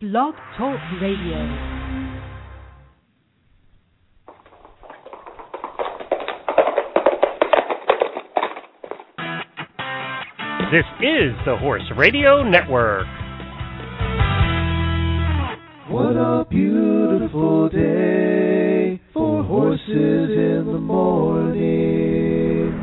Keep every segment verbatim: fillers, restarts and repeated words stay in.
Blog Talk Radio. This is the Horse Radio Network. What a beautiful day for horses in the morning.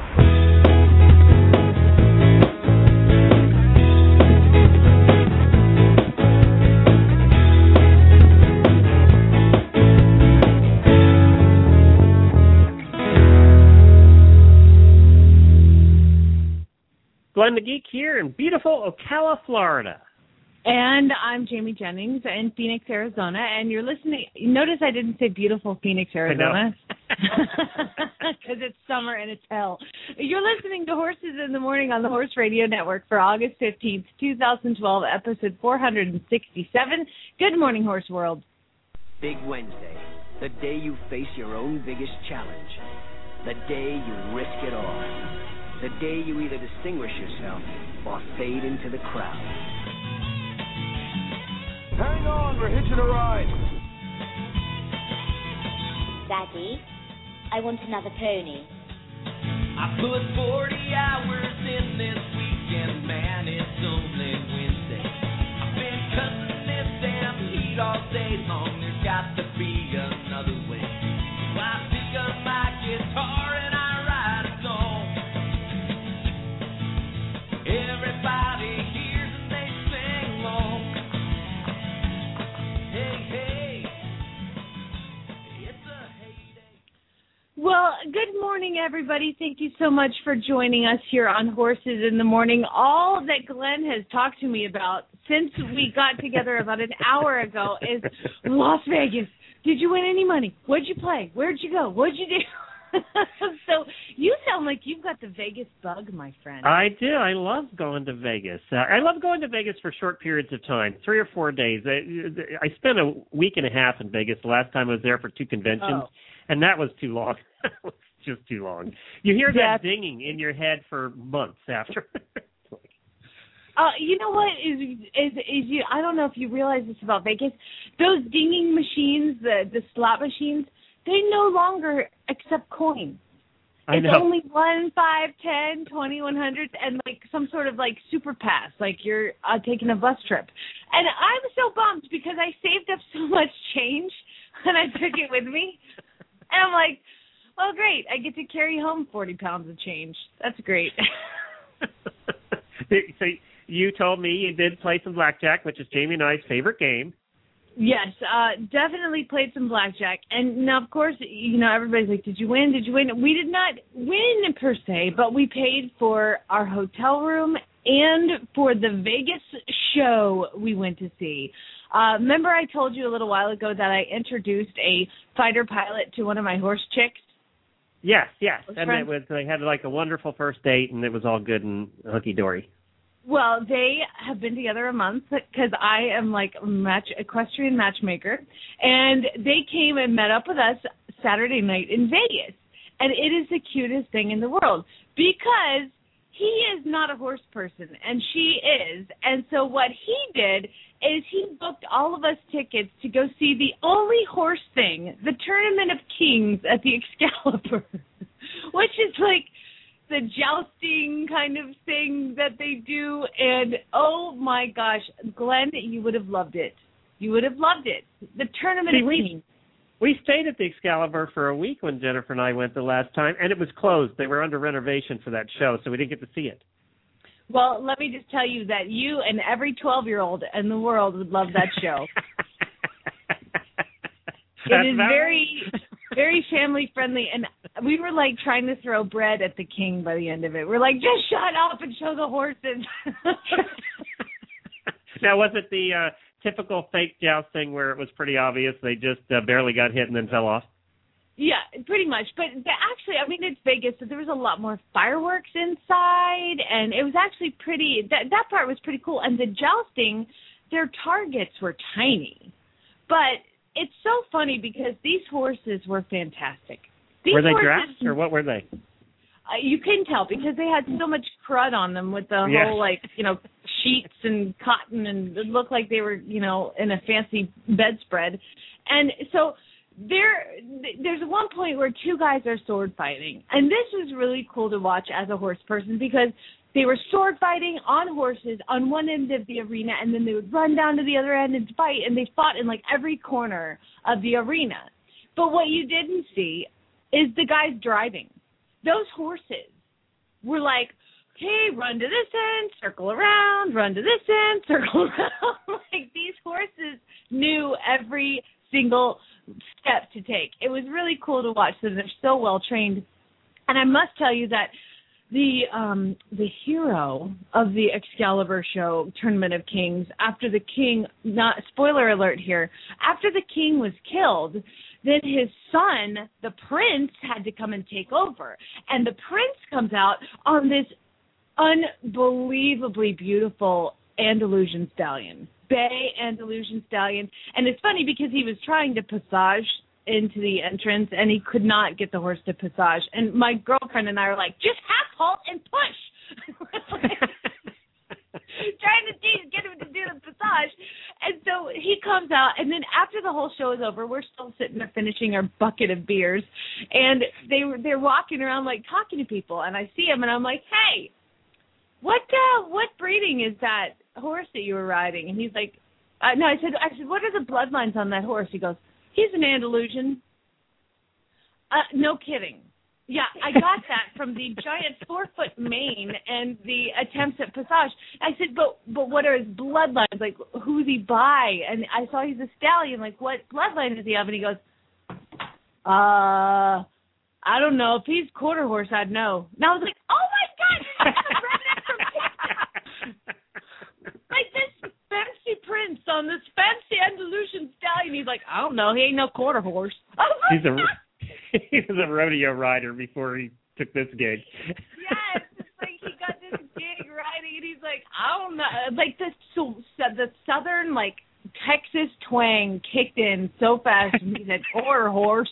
Glenn the Geek here in beautiful Ocala, Florida. And I'm Jamie Jennings in Phoenix, Arizona, and you're listening. Notice I didn't say beautiful Phoenix, Arizona, because it's summer and it's hell. You're listening to Horses in the Morning on the Horse Radio Network for August fifteenth, twenty twelve, episode four hundred sixty-seven. Good morning, Horse World. Big Wednesday, the day you face your own biggest challenge, the day you risk it all, the day you either distinguish yourself or fade into the crowd. Hang on, we're hitching a ride. Daddy, I want another pony. I put forty hours in this weekend, man, it's only Wednesday. I've been cutting this damn heat all day long, there's got to be another way. So I pick up my guitar and I write a song. Everybody hears and they sing along. Well, good morning, everybody. Thank you so much for joining us here on Horses in the Morning. All that Glenn has talked to me about since we got together about an hour ago is Las Vegas. Did you win any money? What'd you play? Where'd you go? What'd you do? So you sound like you've got the Vegas bug, my friend. I do. I love going to Vegas. Uh, I love going to Vegas for short periods of time, three or four days. I, I spent a week and a half in Vegas the last time I was there for two conventions, oh. and that was too long. That was just too long. You hear yeah. that dinging in your head for months after. Uh, you know what is is is you? I don't know if you realize this about Vegas. Those dinging machines, the the slot machines, they no longer accept coins. I it's know. only one, five, ten, twenty, one hundred, and like some sort of like super pass, like you're uh, taking a bus trip. And I'm so bummed because I saved up so much change and I took it with me. And I'm like, well, great. I get to carry home forty pounds of change. That's great. So you told me you did play some blackjack, which is Jamie and I's favorite game. Yes, uh, definitely played some blackjack. And now, of course, you know, everybody's like, did you win? Did you win? We did not win per se, but we paid for our hotel room and for the Vegas show we went to see. Uh, remember I told you a little while ago that I introduced a fighter pilot to one of my horse chicks? Yes, yes. Those and friends? it was, they had like a wonderful first date, and it was all good and hunky-dory. Well, they have been together a month because I am like a match, equestrian matchmaker, and they came and met up with us Saturday night in Vegas, and it is the cutest thing in the world because he is not a horse person, and she is, and so what he did is he booked all of us tickets to go see the only horse thing, the Tournament of Kings at the Excalibur, which is like the jousting kind of thing that they do, and oh my gosh, Glenn, you would have loved it. You would have loved it. The Tournament See, of we, Kings. We stayed at the Excalibur for a week when Jennifer and I went the last time, and it was closed. They were under renovation for that show, so we didn't get to see it. Well, let me just tell you that you and every twelve-year-old in the world would love that show. It is very, very family-friendly, and we were, like, trying to throw bread at the king by the end of it. We're like, just shut up and show the horses. Now, was it the uh, typical fake jousting where it was pretty obvious they just uh, barely got hit and then fell off? Yeah, pretty much. But the, actually, I mean, it's Vegas, so there was a lot more fireworks inside, and it was actually pretty, that, that part was pretty cool. And the jousting, their targets were tiny. But it's so funny because these horses were fantastic. These were they horses, drafts, or what were they? uh, you couldn't tell because they had so much crud on them with the Yes. whole, like, you know, sheets and cotton, and it looked like they were, you know, in a fancy bedspread. And so there, there's one point where two guys are sword fighting, and this was really cool to watch as a horse person because they were sword fighting on horses on one end of the arena, and then they would run down to the other end and fight, and they fought in, like, every corner of the arena. But what you didn't see is the guys driving. Those horses were like, okay, run to this end, circle around, run to this end, circle around. Like, these horses knew every single step to take. It was really cool to watch them. They're so well trained. And I must tell you that the um, the hero of the Excalibur show, Tournament of Kings, after the king, not spoiler alert here, after the king was killed, then his son, the prince, had to come and take over. And the prince comes out on this unbelievably beautiful Andalusian stallion, bay Andalusian stallion. And it's funny because he was trying to passage into the entrance, and he could not get the horse to passage. And my girlfriend and I are like, just half halt and push. Trying to get him to do the passage. And so he comes out, and then after the whole show is over, we're still sitting there finishing our bucket of beers, and they were they're walking around like talking to people, and I see him, and I'm like, hey, what uh, what breeding is that horse that you were riding? And he's like, uh, no, I said, I said, what are the bloodlines on that horse? He goes, he's an Andalusian. Uh, no kidding. Yeah, I got that from the giant four-foot mane and the attempts at passage. I said, but but what are his bloodlines? Like, who's he by? And I saw he's a stallion. Like, what bloodline is he of? And he goes, uh, I don't know. If he's quarter horse, I'd know. And I was like, oh, my God, redneck from Texas. Like this fancy prince on this fancy Andalusian stallion. He's like, I don't know. He ain't no quarter horse. Oh, my He's a God. he was a rodeo rider before he took this gig. Yes, it's like he got this gig riding, and he's like, I don't know, like the so, the southern like Texas twang kicked in so fast, and he said, "Quarter horse."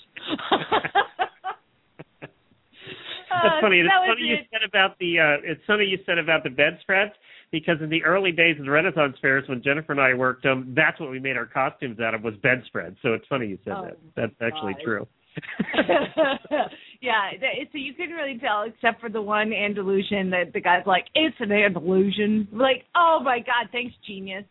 That's Uh, funny. so It's that was funny you it. said about the. Uh, it's funny you said about the bedspreads because in the early days of the Renaissance fairs, when Jennifer and I worked them, that's what we made our costumes out of was bedspreads. So it's funny you said Oh, that. That's actually God. true. Yeah, that- so you couldn't really tell except for the one Andalusian that the guy's like, it's an Andalusian. Like, oh my God, thanks, genius.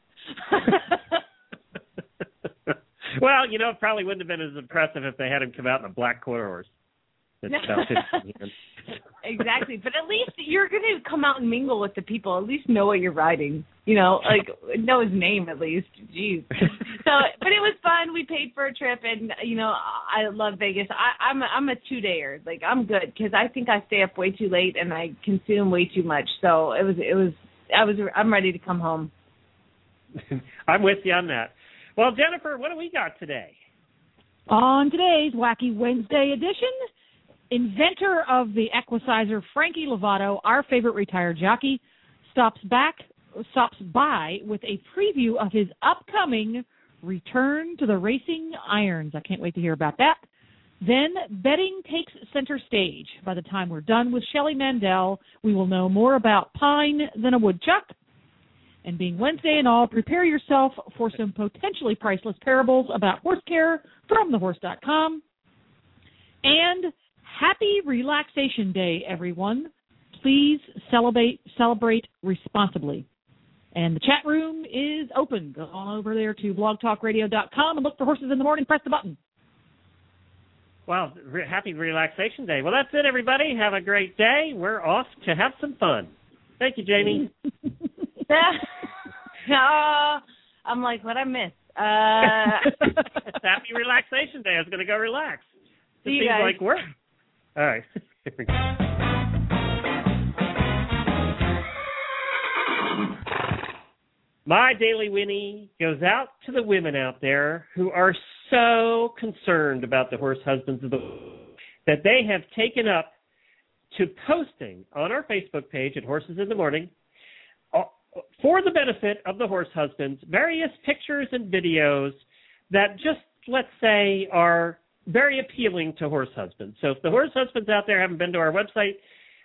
Well, you know, it probably wouldn't have been as impressive if they had him come out in a black quarter horse. It's about fifteen years. Exactly, but at least you're going to come out and mingle with the people. At least know what you're riding. You know, like know his name at least. Jeez. So, but it was fun. We paid for a trip, and you know, I love Vegas. I, I'm a, I'm a two dayer. Like I'm good because I think I stay up way too late and I consume way too much. So it was it was I was I'm ready to come home. I'm with you on that. Well, Jennifer, what do we got today? On today's Wacky Wednesday edition, inventor of the Equicizer, Frankie Lovato, our favorite retired jockey, stops back, stops by with a preview of his upcoming return to the racing irons. I can't wait to hear about that. Then betting takes center stage. By the time we're done with Shelley Mandel, we will know more about Pine than a woodchuck. And being Wednesday and all, prepare yourself for some potentially priceless parables about horse care from the horse dot com. And happy Relaxation Day, everyone. Please celebrate celebrate responsibly. And the chat room is open. Go on over there to blog talk radio dot com and look for Horses in the Morning. Press the button. Well, re- happy Relaxation Day. Well, that's it, everybody. Have a great day. We're off to have some fun. Thank you, Jamie. uh, I'm like, what I missed? Uh, It's happy Relaxation Day. I was going to go relax. It See you seems guys. like work. All right. Here we go. My Daily Winnie goes out to the women out there who are so concerned about the horse husbands of the that they have taken up to posting on our Facebook page at Horses in the Morning uh, for the benefit of the horse husbands various pictures and videos that just, let's say, are very appealing to horse husbands. So if the horse husbands out there haven't been to our website,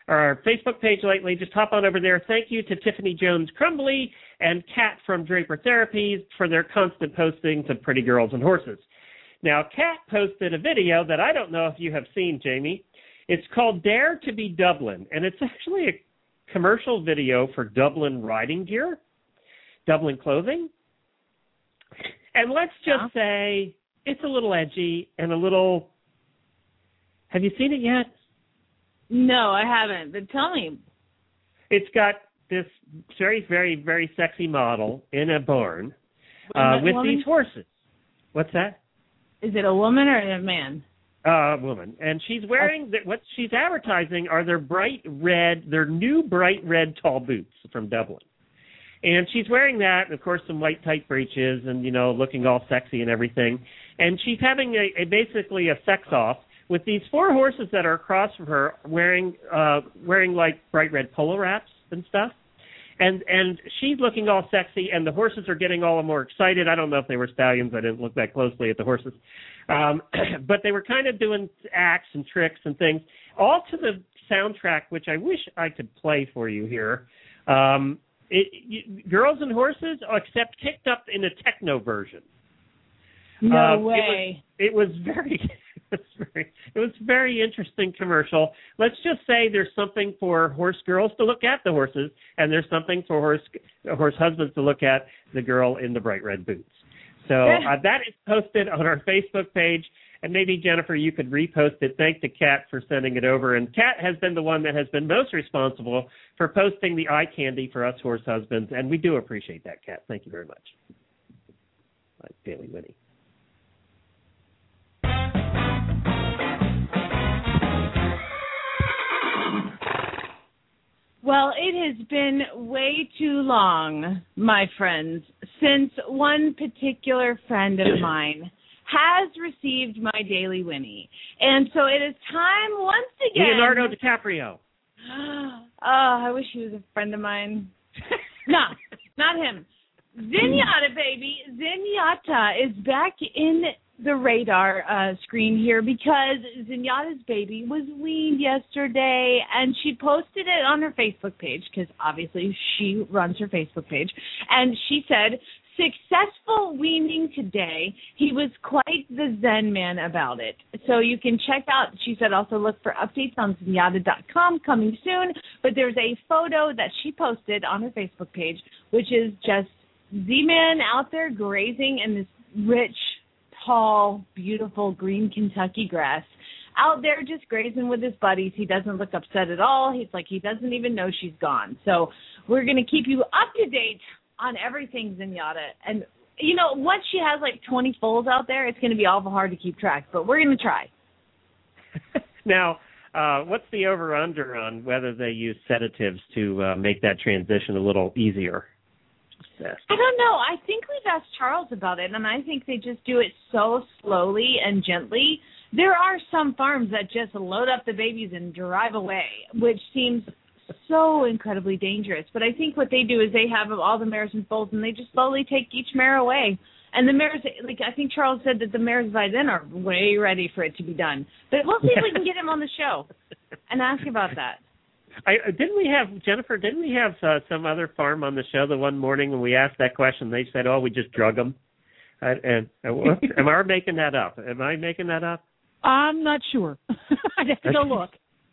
our Facebook page lately. Just hop on over there. Thank you to Tiffany Jones Crumbly and Kat from Draper Therapies for their constant postings of pretty girls and horses. Now, Kat posted a video that I don't know if you have seen, Jamie. It's called Dare to be Dublin, and it's actually a commercial video for Dublin riding gear, Dublin clothing. And let's just yeah. say it's a little edgy and a little... Have you seen it yet? No, I haven't, but tell me. It's got this very, very, very sexy model in a barn uh, with woman? these horses. What's that? Is it a woman or a man? A uh, woman. And she's wearing, the, what she's advertising are their bright red, their new bright red tall boots from Dublin. And she's wearing that, and of course, some white tight breeches and, you know, looking all sexy and everything. And she's having a, a basically a sex off with these four horses that are across from her wearing uh, wearing like bright red polo wraps and stuff. And and she's looking all sexy, and the horses are getting all the more excited. I don't know if they were stallions. I didn't look that closely at the horses. Um, but they were kind of doing acts and tricks and things, all to the soundtrack, which I wish I could play for you here. Um, it, you, Girls and Horses, except kicked up in a techno version. No uh, way. It was, it was very... It was, very, it was a very interesting commercial. Let's just say there's something for horse girls to look at, the horses, and there's something for horse horse husbands to look at, the girl in the bright red boots. So uh, that is posted on our Facebook page, and maybe, Jennifer, you could repost it. Thanks to Kat for sending it over. And Kat has been the one that has been most responsible for posting the eye candy for us horse husbands, and we do appreciate that, Kat. Thank you very much. Like Daily Winnie. Well, it has been way too long, my friends, since one particular friend of mine has received my Daily Winnie. And so it is time once again... Leonardo DiCaprio. Oh, I wish he was a friend of mine. No, not him. Zenyatta, baby. Zenyatta is back in the radar uh, screen here because Zenyatta's baby was weaned yesterday, and she posted it on her Facebook page because obviously she runs her Facebook page, and she said, successful weaning today. He was quite the Zen man about it. So you can check out, she said, also look for updates on zenyatta dot com coming soon, but there's a photo that she posted on her Facebook page, which is just Z-Man out there grazing in this rich, tall, beautiful green Kentucky grass, out there just grazing with his buddies. He doesn't look upset at all. He's like he doesn't even know she's gone. So we're going to keep you up to date on everything Zenyatta. And, you know, once she has like twenty foals out there, it's going to be awful hard to keep track, but we're going to try. Now, uh, what's the over-under on whether they use sedatives to uh, make that transition a little easier? I don't know. I think we've asked Charles about it, and I think they just do it so slowly and gently. There are some farms that just load up the babies and drive away, which seems so incredibly dangerous. But I think what they do is they have all the mares and foals, and they just slowly take each mare away. And the mares, like I think Charles said that the mares by then are way ready for it to be done. But we'll see if we can get him on the show and ask about that. I, didn't we have, Jennifer, didn't we have uh, some other farm on the show the one morning when we asked that question? They said, oh, we just drug them. Uh, and uh, Am I making that up? Am I making that up? I'm not sure. I'd have to go look.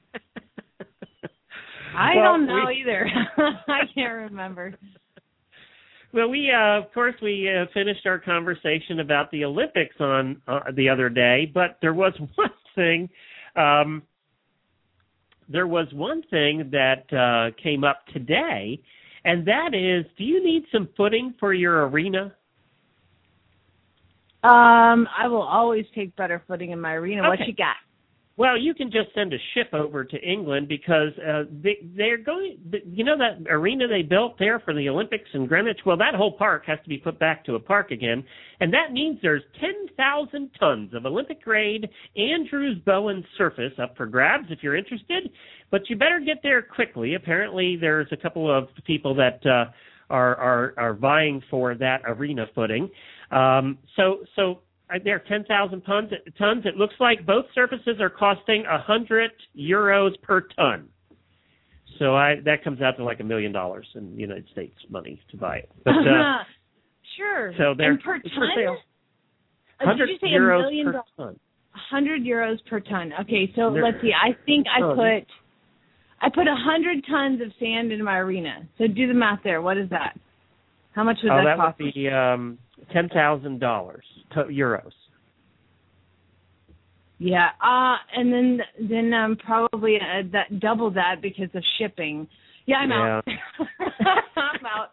I well, don't know we, either. I can't remember. Well, we, uh, of course, we uh, finished our conversation about the Olympics on uh, the other day, but there was one thing um, There was one thing that uh, came up today, and that is, do you need some footing for your arena? Um, I will always take better footing in my arena. Okay. What you got? Well, you can just send a ship over to England because uh, they, they're going, you know that arena they built there for the Olympics in Greenwich? Well, that whole park has to be put back to a park again, and that means there's ten thousand tons of Olympic-grade Andrews Bowen surface up for grabs if you're interested, but you better get there quickly. Apparently, there's a couple of people that uh, are, are, are vying for that arena footing. Um, so, so there are ten thousand tons, tons. It looks like both surfaces are costing one hundred euros per ton. So I that comes out to like a million dollars in United States money to buy it. But, uh, sure. So they're and per it's ton? for sale. Uh, Hundred did you say euros a million per do- ton. Hundred euros per ton. Okay, so There- let's see. I think I Oh, put I put a hundred tons of sand in my arena. So do the math there. What is that? How much would Oh, that, that cost? would be um, ten thousand dollars euros. Yeah, uh, and then then um, probably uh, that double that because of shipping. Yeah, I'm Yeah. out. I'm out.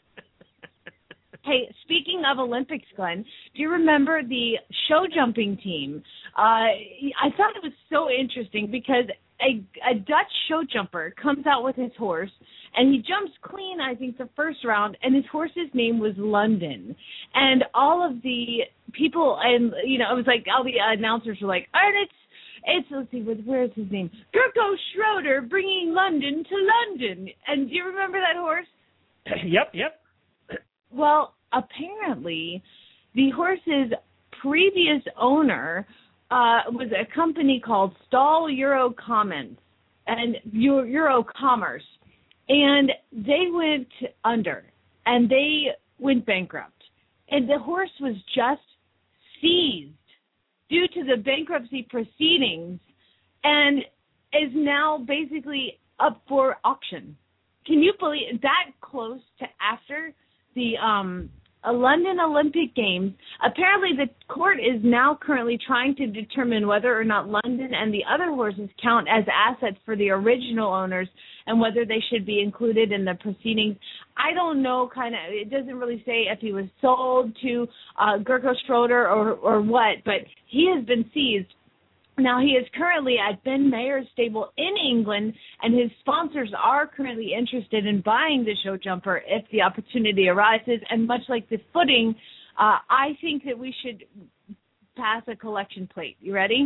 Hey, speaking of Olympics, Glenn, do you remember the show jumping team? Uh, I thought it was so interesting because a, a Dutch show jumper comes out with his horse, and he jumps clean, I think, the first round, and his horse's name was London. And all of the people, and, you know, it was like all the announcers were like, and it's, it's let's see, where's his name? Gerko Schroeder bringing London to London. And do you remember that horse? Yep, yep. Well, apparently, the horse's previous owner uh, was a company called Stahl Eurocommerce and Eurocommerce, and they went under and they went bankrupt, and the horse was just seized due to the bankruptcy proceedings, and is now basically up for auction. Can you believe that close to after the um, London Olympic Games? Apparently the court is now currently trying to determine whether or not London and the other horses count as assets for the original owners and whether they should be included in the proceedings. I don't know, kind of, it doesn't really say if he was sold to uh, Gerko Schroeder or, or what, but he has been seized. Now, he is currently at Ben Mayer's stable in England, and his sponsors are currently interested in buying the show jumper if the opportunity arises. And much like the footing, uh, I think that we should pass a collection plate. You ready?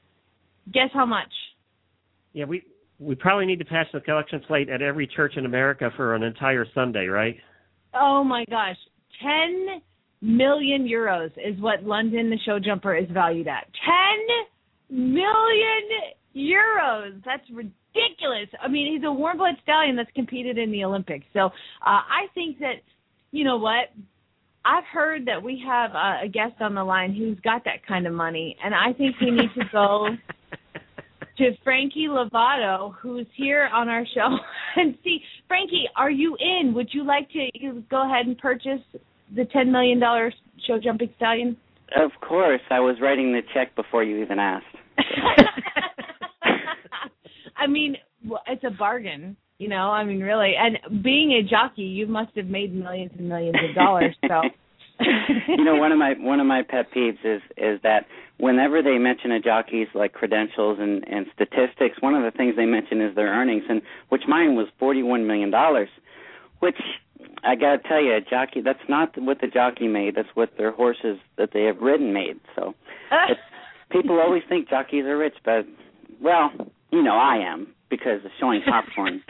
Guess how much? Yeah, we we probably need to pass the collection plate at every church in America for an entire Sunday, right? Oh, my gosh. ten million euros is what London the show jumper is valued at. ten million euros. That's ridiculous. I mean, he's a warm-blood stallion that's competed in the Olympics. So uh, I think that, you know what, I've heard that we have uh, a guest on the line who's got that kind of money, and I think we need to go to Frankie Lovato, who's here on our show, and see. Frankie, are you in? Would you like to you go ahead and purchase the ten million dollars show jumping stallion? Of course. I was writing the check before you even asked. I mean, it's a bargain, you know, I mean, really. And being a jockey, you must have made millions and millions of dollars. So, you know, one of my one of my pet peeves is is that whenever they mention a jockey's like credentials and, and statistics, one of the things they mention is their earnings, and which mine was forty-one million dollars, which I got to tell you, a jockey, that's not what the jockey made. That's what their horses that they have ridden made. So it's, people always think jockeys are rich, but, well, you know, I am because of showing popcorn.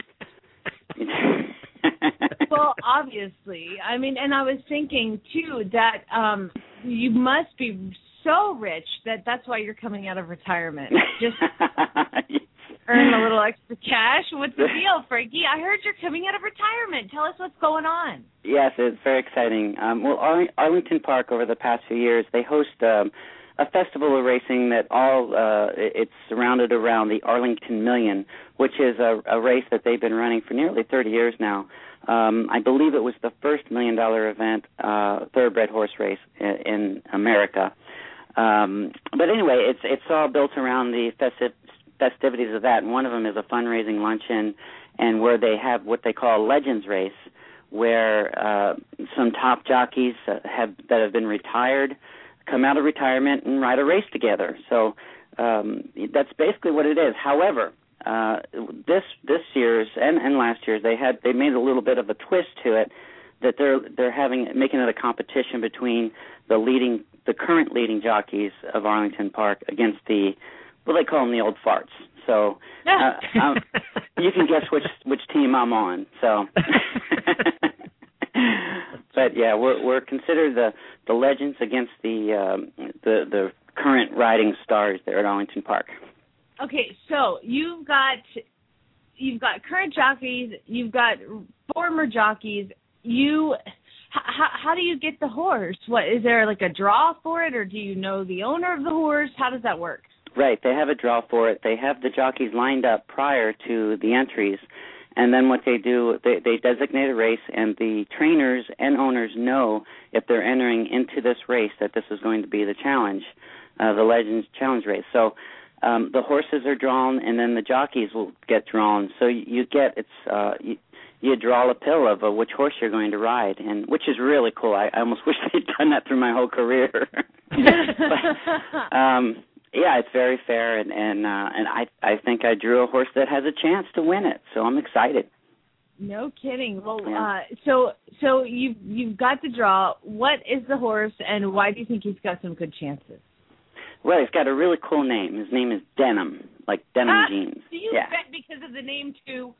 Well, obviously. I mean, and I was thinking, too, that um, you must be so rich that that's why you're coming out of retirement. Just earn a little extra cash. What's the deal, Frankie? I heard you're coming out of retirement. Tell us what's going on. Yes, it's very exciting. Um, well, Ar- Arlington Park, over the past few years, they host um, a festival of racing that all uh, it's surrounded around the Arlington Million, which is a, a race that they've been running for nearly thirty years now. Um, I believe it was the first million-dollar event, uh, thoroughbred horse race in, in America. Um, but anyway, it's it's all built around the festive festivities of that, and one of them is a fundraising luncheon, and where they have what they call a Legends Race, where uh, some top jockeys uh, have that have been retired come out of retirement and ride a race together. So um, that's basically what it is. However, uh, this this year's and, and last year's they had they made a little bit of a twist to it, that they're they're having making it a competition between the leading the current leading jockeys of Arlington Park against the well, they call them the old farts. So uh, um, you can guess which which team I'm on. So, but yeah, we're we're considered the, the legends against the um, the the current riding stars there at Arlington Park. Okay, so you've got you've got current jockeys, you've got former jockeys. You, how, how do you get the horse? What is there like a draw for it, or do you know the owner of the horse? How does that work? Right, they have a draw for it. They have the jockeys lined up prior to the entries, and then what they do, they, they designate a race, and the trainers and owners know if they're entering into this race that this is going to be the challenge, uh, the Legends Challenge race. So um, the horses are drawn, and then the jockeys will get drawn. So you, you get it's uh, you, you draw a pill of uh, which horse you're going to ride, and which is really cool. I, I almost wish they'd done that through my whole career. but, um, yeah, it's very fair, and and uh, and I I think I drew a horse that has a chance to win it, so I'm excited. No kidding. Well, yeah. uh, so so you you've got the draw. What is the horse, and why do you think he's got some good chances? Well, he's got a really cool name. His name is Denim, like denim ah, jeans. Do you yeah. bet because of the name too?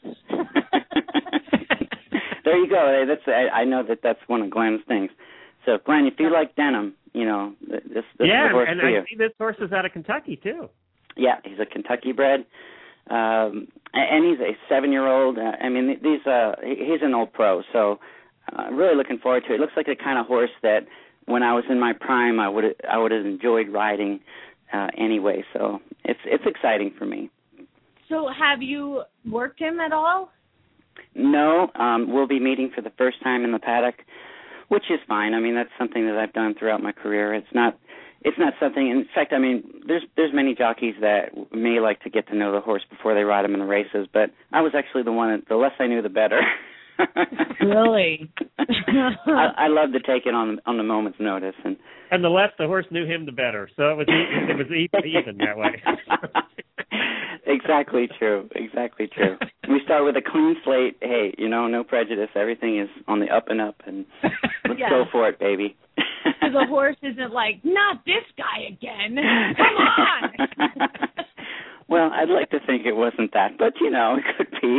There you go. That's I, I know that that's one of Glenn's things. So, Glenn, if you like denim, you know, this, this yeah, is the horse and for I you. see this horse is out of Kentucky, too. Yeah, he's a Kentucky bred, um, and he's a seven-year-old. Uh, I mean, these uh, he's an old pro, so uh, really looking forward to it. It looks like the kind of horse that when I was in my prime, I would I would have enjoyed riding uh, anyway. So it's it's exciting for me. So, have you worked him at all? No, um, we'll be meeting for the first time in the paddock, which is fine. I mean, that's something that I've done throughout my career. It's not, it's not something. In fact, I mean, there's there's many jockeys that may like to get to know the horse before they ride him in the races, but I was actually the one that the less I knew, the better. Really? I, I love to take it on on the moment's notice, and and the less the horse knew him, the better. So it was it was even that way. Exactly true. Exactly true. We start with a clean slate. Hey, you know, no prejudice. Everything is on the up and up, and let's yeah. go for it, baby. So the horse isn't like, not this guy again. Come on. Well, I'd like to think it wasn't that, but you know, it could be.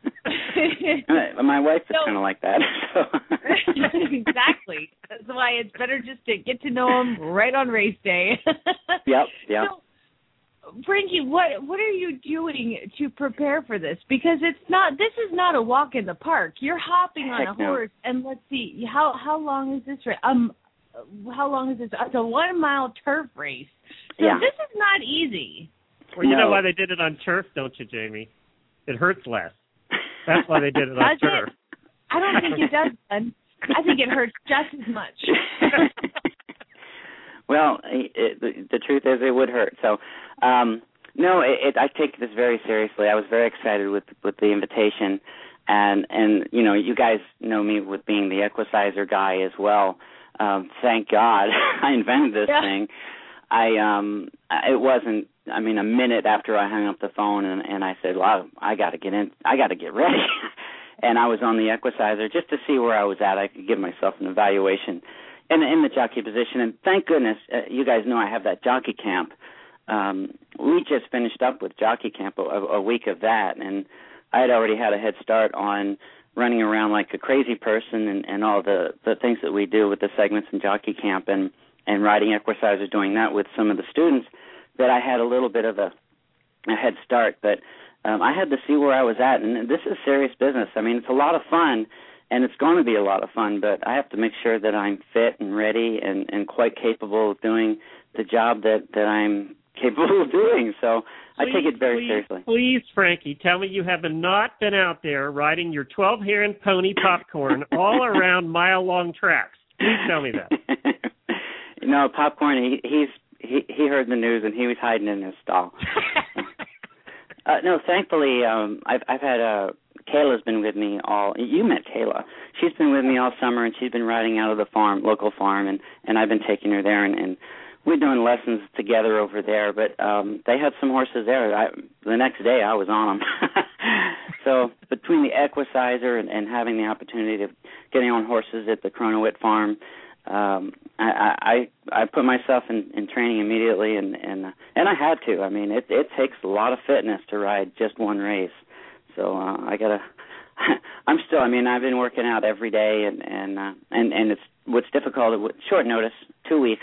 My wife is so, kind of like that. So. Exactly. That's why it's better just to get to know him right on race day. Yep. Yep. So, Frankie, what what are you doing to prepare for this? Because it's not. This is not a walk in the park. You're hopping on Heck a no. horse, and let's see how how long is this race? Um, how long is this? It's a one mile turf race. So yeah. this is not easy. Well, you no. know why they did it on turf, don't you, Jamie? It hurts less. That's why they did it on does turf. It? I don't think it does, Ben. I think it hurts just as much. Well, it, the, the truth is it would hurt. So, um, no, it, it, I take this very seriously. I was very excited with with the invitation, and and you know, you guys know me with being the Equicizer guy as well. Um, thank God I invented this yeah. thing. I um, it wasn't. I mean, a minute after I hung up the phone, and, and I said, "Well, I, I got to get in. I got to get ready." And I was on the Equicizer just to see where I was at. I could give myself an evaluation. In, in the jockey position, and thank goodness, uh, you guys know I have that jockey camp. Um, we just finished up with jockey camp, a, a week of that, and I had already had a head start on running around like a crazy person and, and all the, the things that we do with the segments in jockey camp and, and riding Equicizers, doing that with some of the students, that I had a little bit of a, a head start. But um, I had to see where I was at, and this is serious business. I mean, it's a lot of fun, and it's going to be a lot of fun, but I have to make sure that I'm fit and ready and, and quite capable of doing the job that, that I'm capable of doing. So please, I take it very please, seriously. Please, Frankie, tell me you have not been out there riding your twelve-hand pony Popcorn all around mile-long tracks. Please tell me that. No, Popcorn, he, he's he, he heard the news, and he was hiding in his stall. uh, no, thankfully, um, I've, I've had a... Kayla's been with me all. You met Kayla. She's been with me all summer, and she's been riding out of the farm, local farm, and, and I've been taking her there, and, and we're doing lessons together over there. But um, they had some horses there. I, the next day, I was on them. So between the Equicizer and, and having the opportunity of getting on horses at the Chronowit farm, um, I, I I put myself in, in training immediately, and and uh, and I had to. I mean, it it takes a lot of fitness to ride just one race. So uh, I gotta. I'm still. I mean, I've been working out every day, and and uh, and and it's what's difficult with short notice, two weeks,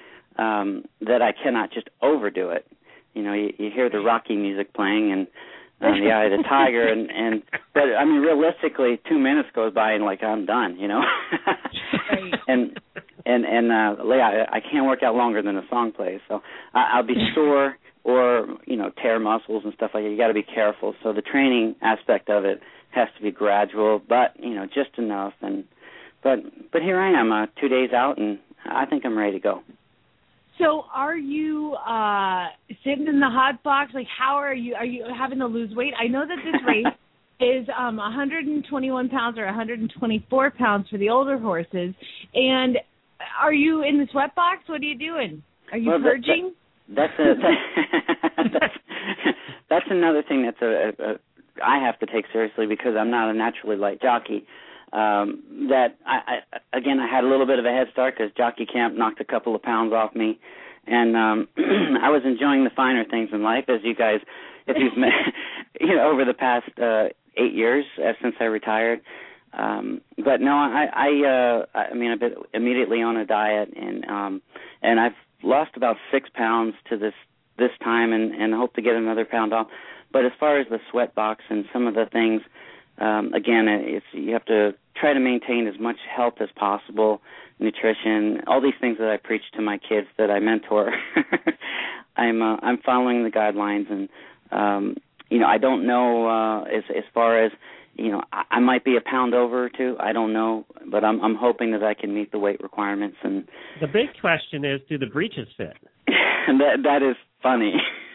um, that I cannot just overdo it. You know, you, you hear the Rocky music playing, and on the eye of the tiger, and and but I mean, realistically, two minutes goes by and like I'm done, you know. Right. And and and uh, Leah, I, I can't work out longer than the song plays, so I, I'll be sore or you know tear muscles and stuff like that. You got to be careful. So the training aspect of it has to be gradual, but you know just enough. And but but here I am, uh, two days out, and I think I'm ready to go. So are you uh, sitting in the hot box? Like, how are you? Are you having to lose weight? I know that this race is um, one hundred twenty-one pounds or one hundred twenty-four pounds for the older horses. And are you in the sweat box? What are you doing? Are you well, purging? That, that, that's, a, that's, that's another thing that's a, a, a I have to take seriously because I'm not a naturally light jockey. Um, that I, I again I had a little bit of a head start because jockey camp knocked a couple of pounds off me, and um, I was enjoying the finer things in life, as you guys, if you've met, you know, over the past uh, eight years uh, since I retired. Um, but no, I I, uh, I mean I've been immediately on a diet, and um, and I've lost about six pounds to this this time, and and hope to get another pound off. But as far as the sweat box and some of the things. Um, again, it's, you have to try to maintain as much health as possible, nutrition, all these things that I preach to my kids that I mentor. I'm uh, I'm following the guidelines, and um, you know I don't know uh, as as far as you know I, I might be a pound over or two. I don't know, but I'm I'm hoping that I can meet the weight requirements. And the big question is, do the breeches fit? that that is funny.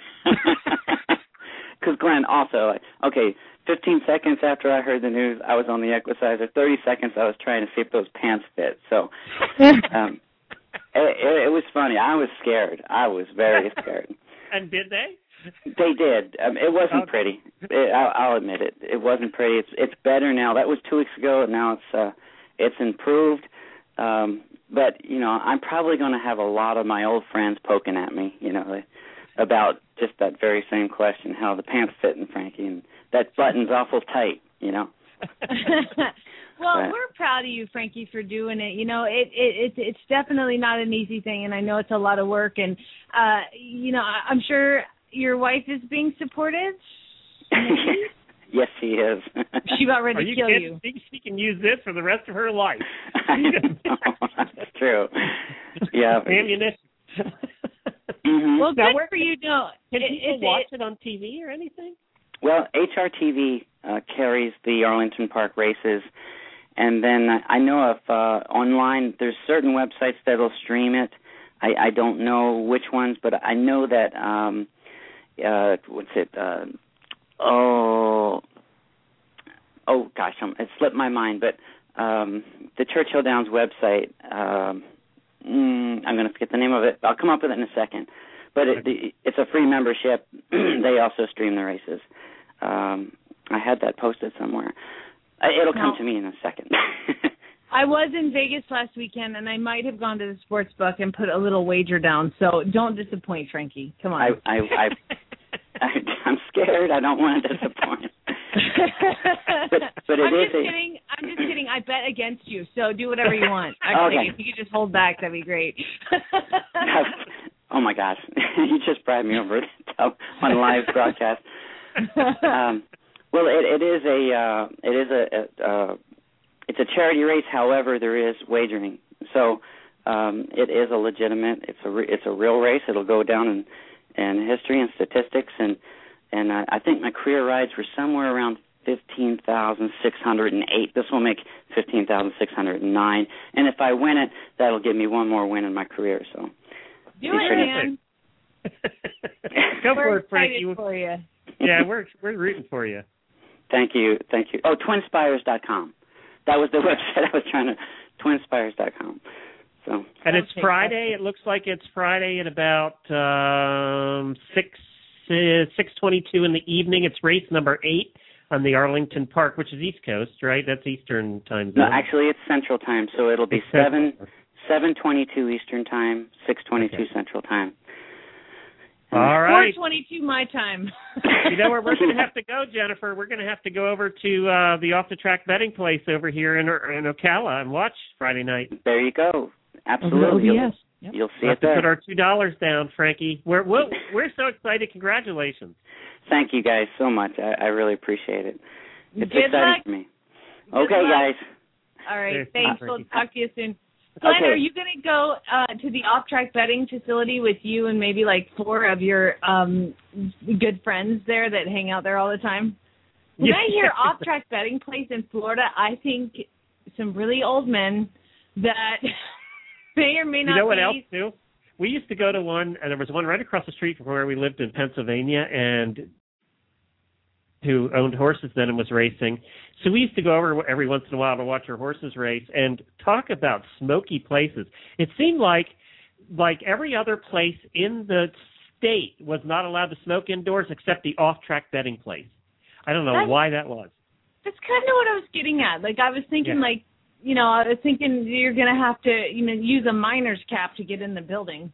Because Glenn, also, okay, fifteen seconds after I heard the news, I was on the Equicizer. thirty seconds, I was trying to see if those pants fit. So um, it, it, it was funny. I was scared. I was very scared. And did they? They did. Um, it wasn't okay. pretty. It, I'll, I'll admit it. It wasn't pretty. It's it's better now. That was two weeks ago. Now it's uh, it's improved. Um, but you know, I'm probably going to have a lot of my old friends poking at me. You know. About just that very same question, how the pants fit in Frankie, and that button's awful tight, you know. Well, but we're proud of you, Frankie, for doing it. You know, it, it it's it's definitely not an easy thing, and I know it's a lot of work. And uh, you know, I'm sure your wife is being supportive. Yes, she is. She about ready Are to you kill kidding? you. Think she can use this for the rest of her life? I know. That's true. Yeah. Ammunition. Mm-hmm. Well, now, good where, for you. No, can it, people it, watch it, it on T V or anything? Well, H R T V uh, carries the Arlington Park races, and then I know if uh, online there's certain websites that'll stream it. I, I don't know which ones, but I know that um, uh, what's it? Uh, oh, oh gosh, I'm, it slipped my mind. But um, the Churchill Downs website. Um, Mm, I'm going to forget the name of it. I'll come up with it in a second. But it, the, it's a free membership. They also stream the races. Um, I had that posted somewhere. It'll come no. to me in a second. I was in Vegas last weekend, and I might have gone to the sports book and put a little wager down. So don't disappoint, Frankie. Come on. I, I, I, I, I'm scared. I don't want to disappoint. but, but it I'm is just a, kidding. I'm just kidding. I bet against you, so do whatever you want. Okay. Actually, if you could just hold back, that'd be great. Oh my gosh, you just bribed me over on a live broadcast. Um, well, it, it is a uh, it is a, a uh, it's a charity race. However, there is wagering, so um, it is a legitimate. It's a re, it's a real race. It'll go down in, in history and statistics, and and I, I think my career rides were somewhere around fifteen thousand six hundred and eight. This will make fifteen thousand six hundred and nine, and if I win it, that'll give me one more win in my career. So. Do it, man. Go we're for it, Frankie. for you. Yeah, we're we're rooting for you. Thank you, thank you. Oh, twin spires dot com. That was the website I was trying to. twin spires dot com. So. And it's Friday. It looks like it's Friday at about um, six uh, six twenty two in the evening. It's race number eight on the Arlington Park, which is East Coast, right? That's Eastern time zone. No, actually, it's Central time, so it'll be seven. seven twenty-two Eastern Time, six twenty-two okay. Central Time. And all right. four twenty-two my time. You know where we're going to have to go, Jennifer? We're going to have to go over to uh, the off-the-track betting place over here in, in Ocala and watch Friday night. There you go. Absolutely. Yes. Yep. You'll see we'll it there. Put our two dollars down, Frankie. We're we're, we're so excited. Congratulations. Thank you guys so much. I, I really appreciate it. It's Good exciting luck. for me. Good okay, luck. guys. All right. Cheers. Thanks. Bye, We'll Frankie. talk to you soon. Glenn, Okay. are you going to go uh, to the off-track betting facility with you and maybe like four of your um, good friends there that hang out there all the time? When Yeah. I hear off-track betting place in Florida, I think some really old men that may or may not You know what be. else, too? We used to go to one, and there was one right across the street from where we lived in Pennsylvania, and who owned horses then and was racing. So we used to go over every once in a while to watch our horses race and talk about smoky places. It seemed like like every other place in the state was not allowed to smoke indoors except the off-track betting place. I don't know That's, why that was. That's kind of what I was getting at. Like I was thinking, Yeah. like you know, I was thinking you're going to have to, you know, use a miner's cap to get in the building.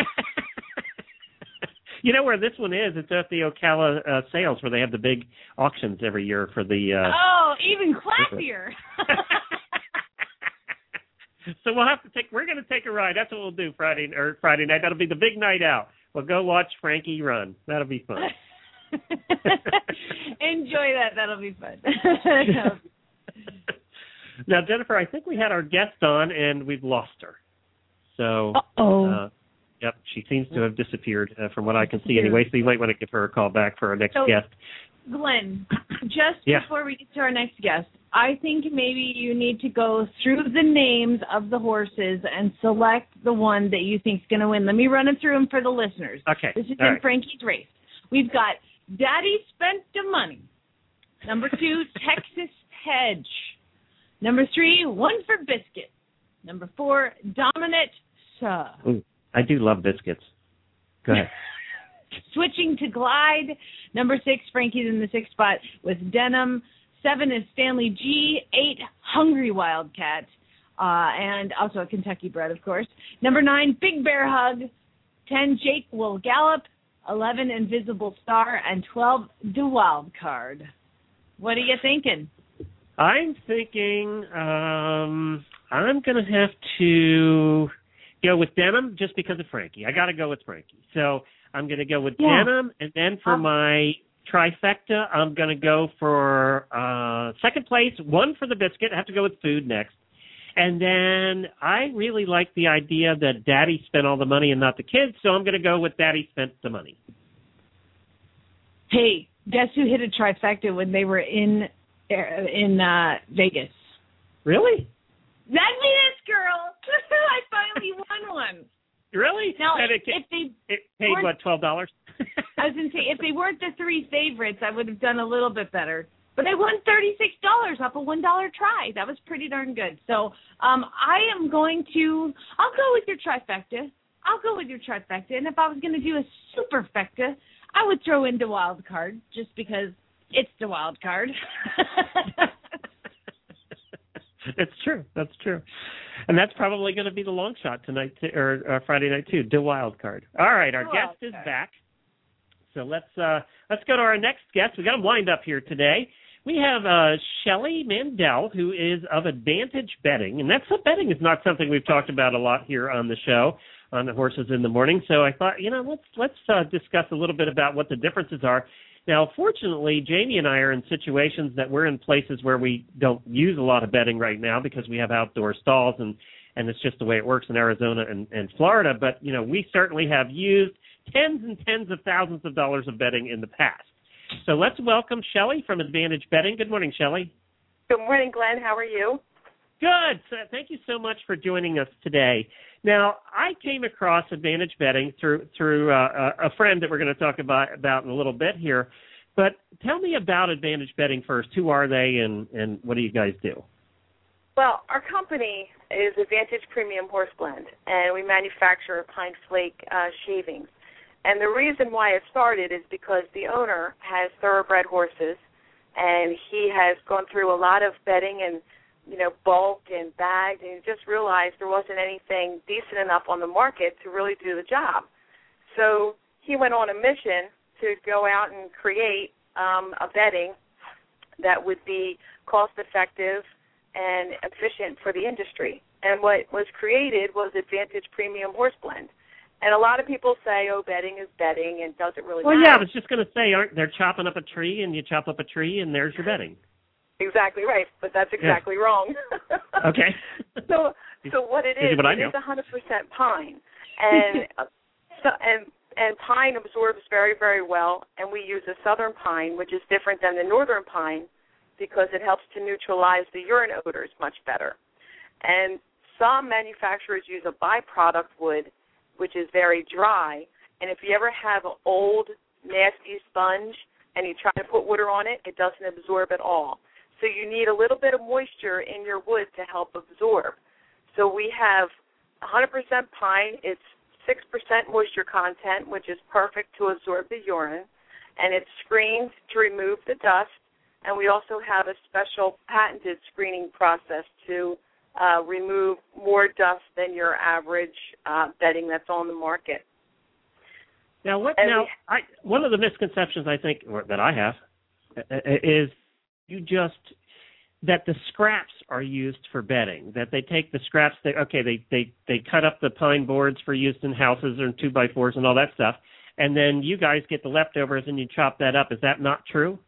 You know where this one is? It's at the Ocala uh, sales where they have the big auctions every year for the. Uh, oh, even classier. So we'll have to take. We're going to take a ride. That's what we'll do Friday or Friday night. That'll be the big night out. We'll go watch Frankie run. That'll be fun. Enjoy that. That'll be fun. Now, Jennifer, I think we had our guest on and we've lost her. So. Uh-oh. Uh, Yep, she seems to have disappeared uh, from what I can see anyway, so you might want to give her a call back for our next so, guest. Glenn, just yeah. before we get to our next guest, I think maybe you need to go through the names of the horses and select the one that you think is going to win. Let me run it through them for the listeners. Okay. This is All in right. Frankie's race. We've got Daddy Spent the Money. Number two, Texas Hedge. Number three, One for Biscuit. Number four, Dominant Sir. Ooh. I do love biscuits. Go ahead. Switching to Glide. Number six, Frankie's in the sixth spot with Denim. Seven is Stanley G. Eight, Hungry Wildcat. Uh, and also a Kentucky bred, of course. Number nine, Big Bear Hug. Ten, Jake Will Gallop. Eleven, Invisible Star. And twelve, the Wild Card. What are you thinking? I'm thinking um, I'm going to have to go with Denim just because of Frankie. I got to go with Frankie. So I'm going to go with Yeah. Denim, and then for Oh. my trifecta, I'm going to go for uh, second place, One for the Biscuit. I have to go with Food next. And then I really like the idea that Daddy spent all the money and not the kids, so I'm going to go with Daddy spent the money. Hey, guess who hit a trifecta when they were in in uh, Vegas? Really? That'd be this girl. I finally won one. Really? Now, And if, it, if they it paid, weren't- what, twelve dollars? I was going to say, if they weren't the three favorites, I would have done a little bit better. But I won thirty-six dollars off a one dollar try. That was pretty darn good. So um, I am going to, I'll go with your trifecta. I'll go with your trifecta. And if I was going to do a superfecta, I would throw in the wild card just because it's the wild card. It's true. That's true. And that's probably going to be the long shot tonight, t- or uh, Friday night, too, the wild card. All right, our The guest wild is card. back. So let's uh, let's go to our next guest. We got him lined up here today. We have uh, Shelly Mandel, who is of Advantage Betting, and that's betting is not something we've talked about a lot here on the show on the Horses in the Morning. So I thought, you know, let's let's uh, discuss a little bit about what the differences are. Now, fortunately, Jamie and I are in situations that we're in places where we don't use a lot of betting right now because we have outdoor stalls, and, and it's just the way it works in Arizona and, and Florida. But, you know, we certainly have used tens and tens of thousands of dollars of betting in the past. So let's welcome Shelly from Advantage Betting. Good morning, Shelly. Good morning, Glenn. How are you? Good. So thank you so much for joining us today. Now, I came across Advantage Betting through through uh, a friend that we're going to talk about, about in a little bit here. But tell me about Advantage Betting first. Who are they, and, and what do you guys do? Well, our company is Advantage Premium Horse Blend, and we manufacture Pine Flake uh, shavings. And the reason why it started is because the owner has thoroughbred horses, and he has gone through a lot of bedding and, you know, bulk and bagged, and he just realized there wasn't anything decent enough on the market to really do the job. So he went on a mission to go out and create um, a bedding that would be cost-effective and efficient for the industry. And what was created was Advantage Premium Horse Blend. And a lot of people say, oh, bedding is bedding and doesn't really well, matter. Well, yeah, I was just going to say, aren't they're chopping up a tree, and you chop up a tree, and there's your bedding. Exactly right, but that's exactly yeah. wrong. Okay. so so what it is, what I it know. is one hundred percent pine. And, uh, so, and, and pine absorbs very, very well, and we use a southern pine, which is different than the northern pine because it helps to neutralize the urine odors much better. And some manufacturers use a byproduct wood, which is very dry. And if you ever have an old, nasty sponge and you try to put water on it, it doesn't absorb at all. So you need a little bit of moisture in your wood to help absorb. So we have one hundred percent pine. It's six percent moisture content, which is perfect to absorb the urine. And it's screened to remove the dust. And we also have a special patented screening process to Uh, remove more dust than your average uh, bedding that's on the market. Now, what? And now, we, I, one of the misconceptions I think or that I have is you just that the scraps are used for bedding. That they take the scraps. They okay. They they they cut up the pine boards for use in houses or two by fours and all that stuff, and then you guys get the leftovers and you chop that up. Is that not true?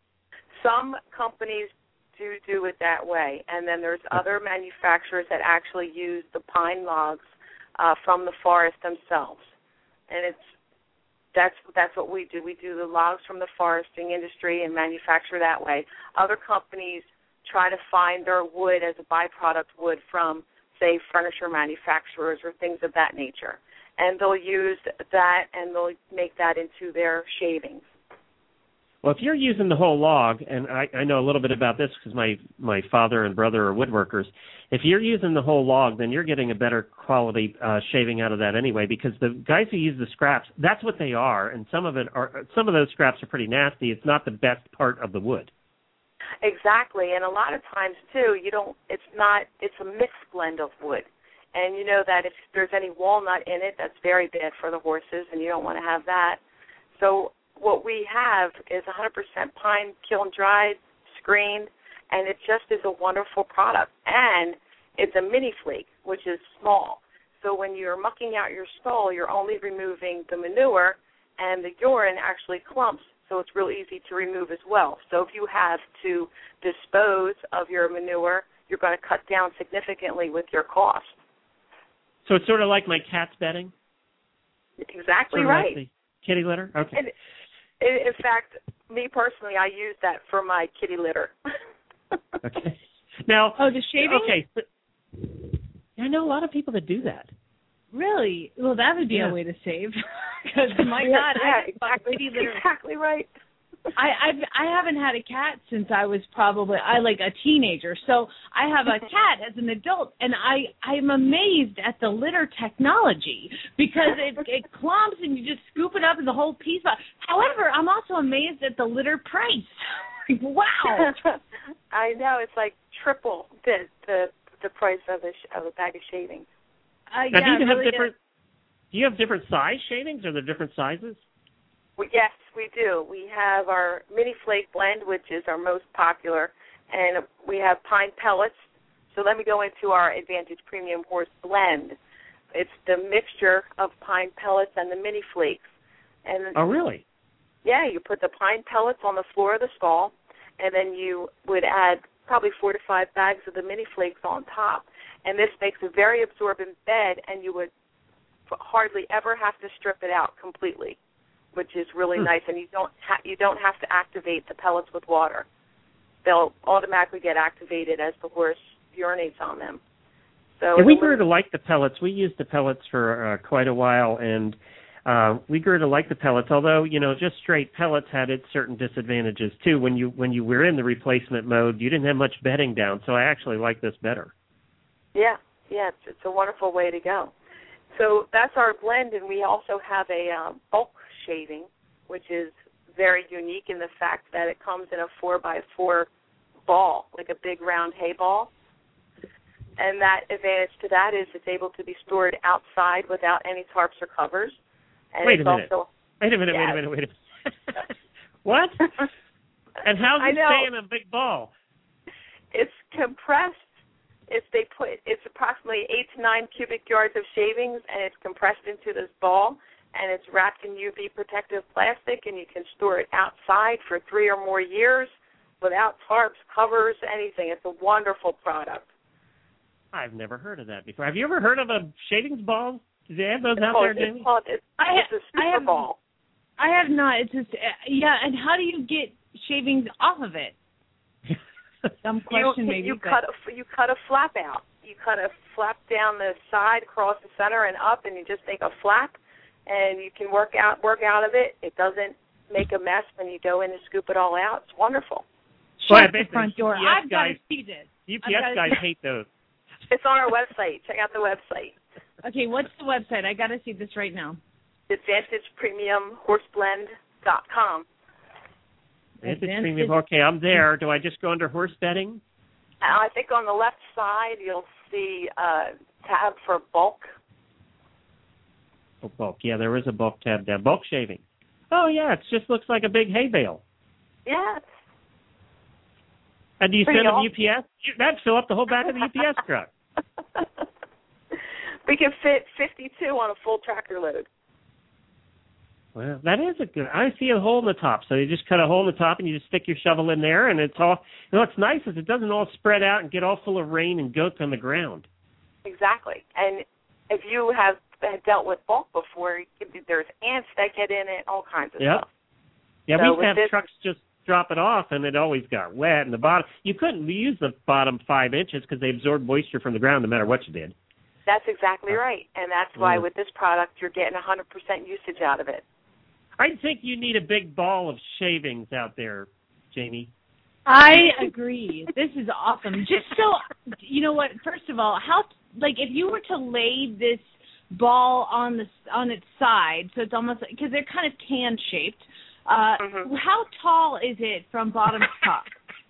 Some companies do do it that way, and then there's other manufacturers that actually use the pine logs uh, from the forest themselves, and it's that's that's what we do. We do the logs from the foresting industry and manufacture that way. Other companies try to find their wood as a byproduct wood from, say, furniture manufacturers or things of that nature, and they'll use that and they'll make that into their shavings. Well, if you're using the whole log, and I, I know a little bit about this because my, my father and brother are woodworkers, if you're using the whole log, then you're getting a better quality uh, shaving out of that anyway, because the guys who use the scraps, that's what they are, and some of it are some of those scraps are pretty nasty. It's not the best part of the wood. Exactly, and a lot of times too, you don't. It's not. It's a mixed blend of wood, and you know that if there's any walnut in it, that's very bad for the horses, and you don't want to have that. So what we have is one hundred percent pine, kiln dried, screened, and it just is a wonderful product. And it's a mini flake, which is small. So when you're mucking out your stall, you're only removing the manure, and the urine actually clumps, so it's real easy to remove as well. So if you have to dispose of your manure, you're going to cut down significantly with your cost. So it's sort of like my cat's bedding? Exactly sort of right. Like the kitty litter? Okay. And, in fact, me personally, I use that for my kitty litter. Okay. Now, oh, the shaving? Okay. So, I know a lot of people that do that. Really? Well, that would be yeah. a way to save. Because my yeah, God, yeah, I exactly, kitty litter. Exactly right. I I've, I haven't had a cat since I was probably I like a teenager. So I have a cat as an adult, and I I'm amazed at the litter technology because it it clumps and you just scoop it up and the whole piece. However, I'm also amazed at the litter price. Like, wow! I know, it's like triple the the the price of a of a bag of shavings. Uh, now, yeah, do you have really different? Is. Do you have different size shavings? Are there different sizes? We, yes, we do. We have our mini flake blend, which is our most popular, and we have pine pellets. So let me go into our Advantage Premium Horse Blend. It's the mixture of pine pellets and the mini flakes. And oh, really? Yeah, you put the pine pellets on the floor of the stall, and then you would add probably four to five bags of the mini flakes on top. And this makes a very absorbent bed, and you would hardly ever have to strip it out completely, which is really hmm. nice. And you don't ha- you don't have to activate the pellets with water. They'll automatically get activated as the horse urinates on them. So yeah, we grew to like the pellets. We used the pellets for uh, quite a while, and uh, we grew to like the pellets. Although, you know, just straight pellets had its certain disadvantages too. When you when you were in the replacement mode, you didn't have much bedding down. So I actually like this better. Yeah, yeah, it's, it's a wonderful way to go. So that's our blend, and we also have a uh, bulk shaving, which is very unique in the fact that it comes in a four by four ball, like a big round hay ball. And that advantage to that is it's able to be stored outside without any tarps or covers. And wait it's a minute. Also, wait a minute. yeah. Wait a minute. Wait a minute. What? And how's it stay in a big ball? It's compressed If they put, it's approximately eight to nine cubic yards of shavings, and it's compressed into this ball, and it's wrapped in U V protective plastic, and you can store it outside for three or more years without tarps, covers, anything. It's a wonderful product. I've never heard of that before. Have you ever heard of a shavings ball? Do they have those It's out called, there, Jamie? It's, called, it's, I it's have, a super I have, ball. I have not. It's just, uh, yeah, and how do you get shavings off of it? Some question you, maybe. You but... cut, a, you cut a flap out. You cut a flap down the side, across the center, and up, and you just make a flap, and you can work out work out of it. It doesn't make a mess when you go in and scoop it all out. It's wonderful. Shut the front door. U P S I've got to guys, see this. U P S guys hate those. It's on our website. Check out the website. Okay, what's the website? I got to see this right now. Advantage Premium Horse Blend dot com. Advantage Premium. Okay, I'm there. Do I just go under horse bedding? I think on the left side you'll see a tab for bulk. Oh, bulk. Yeah, there is a bulk tab there. Bulk shaving. Oh, yeah, it just looks like a big hay bale. Yeah. And do you Pretty send them awesome. U P S? That'd fill up the whole back of the U P S truck. We can fit fifty-two on a full tractor load. Well, that is a good. I see a hole in the top, so you just cut a hole in the top and you just stick your shovel in there, and it's all. You know, what's nice is it doesn't all spread out and get all full of rain and gook on the ground. Exactly, and if you have dealt with bulk before, there's ants that get in it, all kinds of Yep. stuff. Yeah, So we used to with have this- trucks just drop it off, and it always got wet. And the bottom, you couldn't use the bottom five inches because they absorb moisture from the ground no matter what you did. That's exactly right, and that's why Yeah. with this product you're getting one hundred percent usage out of it. I think you need a big ball of shavings out there, Jamie. I agree. This is awesome. Just so, you know what, first of all, how, like, if you were to lay this ball on the on its side, so it's almost, because they're kind of can-shaped, uh, Mm-hmm. how tall is it from bottom to top?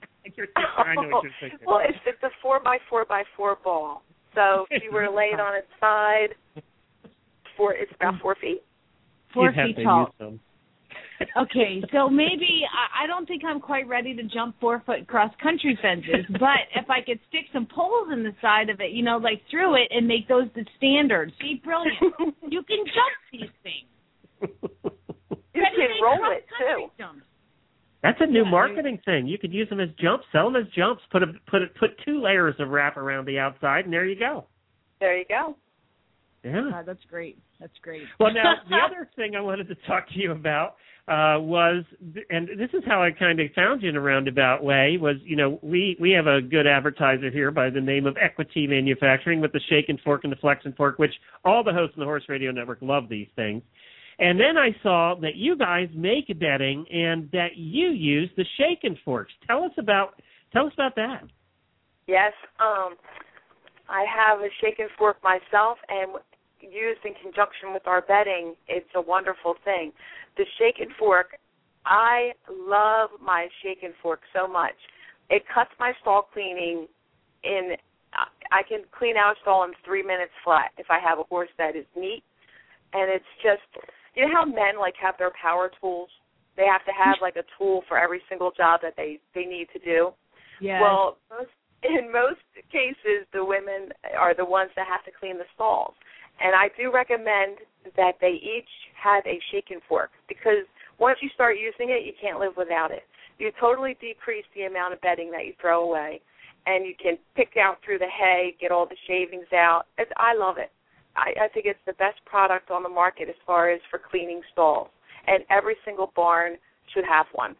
I know what you're thinking. Well, it's, it's a four by four by four ball. So if you were to lay it on its side, four, it's about four feet. Four You'd have feet to tall. use them. Okay, so maybe I, I don't think I'm quite ready to jump four foot cross country fences, but if I could stick some poles in the side of it, you know, like through it, and make those the standard. See, brilliant. You can jump these things. You can roll it too. Jumps. That's a new Yeah, marketing thing. You could use them as jumps, sell them as jumps, put a, put a, put two layers of wrap around the outside, and there you go. There you go. Yeah. God, that's great. That's great. Well, now, the other thing I wanted to talk to you about uh, was, and this is how I kind of found you in a roundabout way, was, you know, we, we have a good advertiser here by the name of Equity Manufacturing with the Shake and Fork and the Flex and Fork, which all the hosts on the Horse Radio Network love these things. And then I saw that you guys make bedding and that you use the Shake and Forks. Tell us about tell us about that. Yes, um, I have a shake and fork myself, and used in conjunction with our bedding, it's a wonderful thing. The shake and fork, I love my shake and fork so much. It cuts my stall cleaning in, I can clean out a stall in three minutes flat if I have a horse that is neat. And it's just, you know how men like have their power tools? They have to have like a tool for every single job that they, they need to do. Yeah. Well, most, in most cases, the women are the ones that have to clean the stalls. And I do recommend that they each have a shake and fork, because once you start using it, you can't live without it. You totally decrease the amount of bedding that you throw away, and you can pick out through the hay, get all the shavings out. It's, I love it. I, I think it's the best product on the market as far as for cleaning stalls, and every single barn should have one.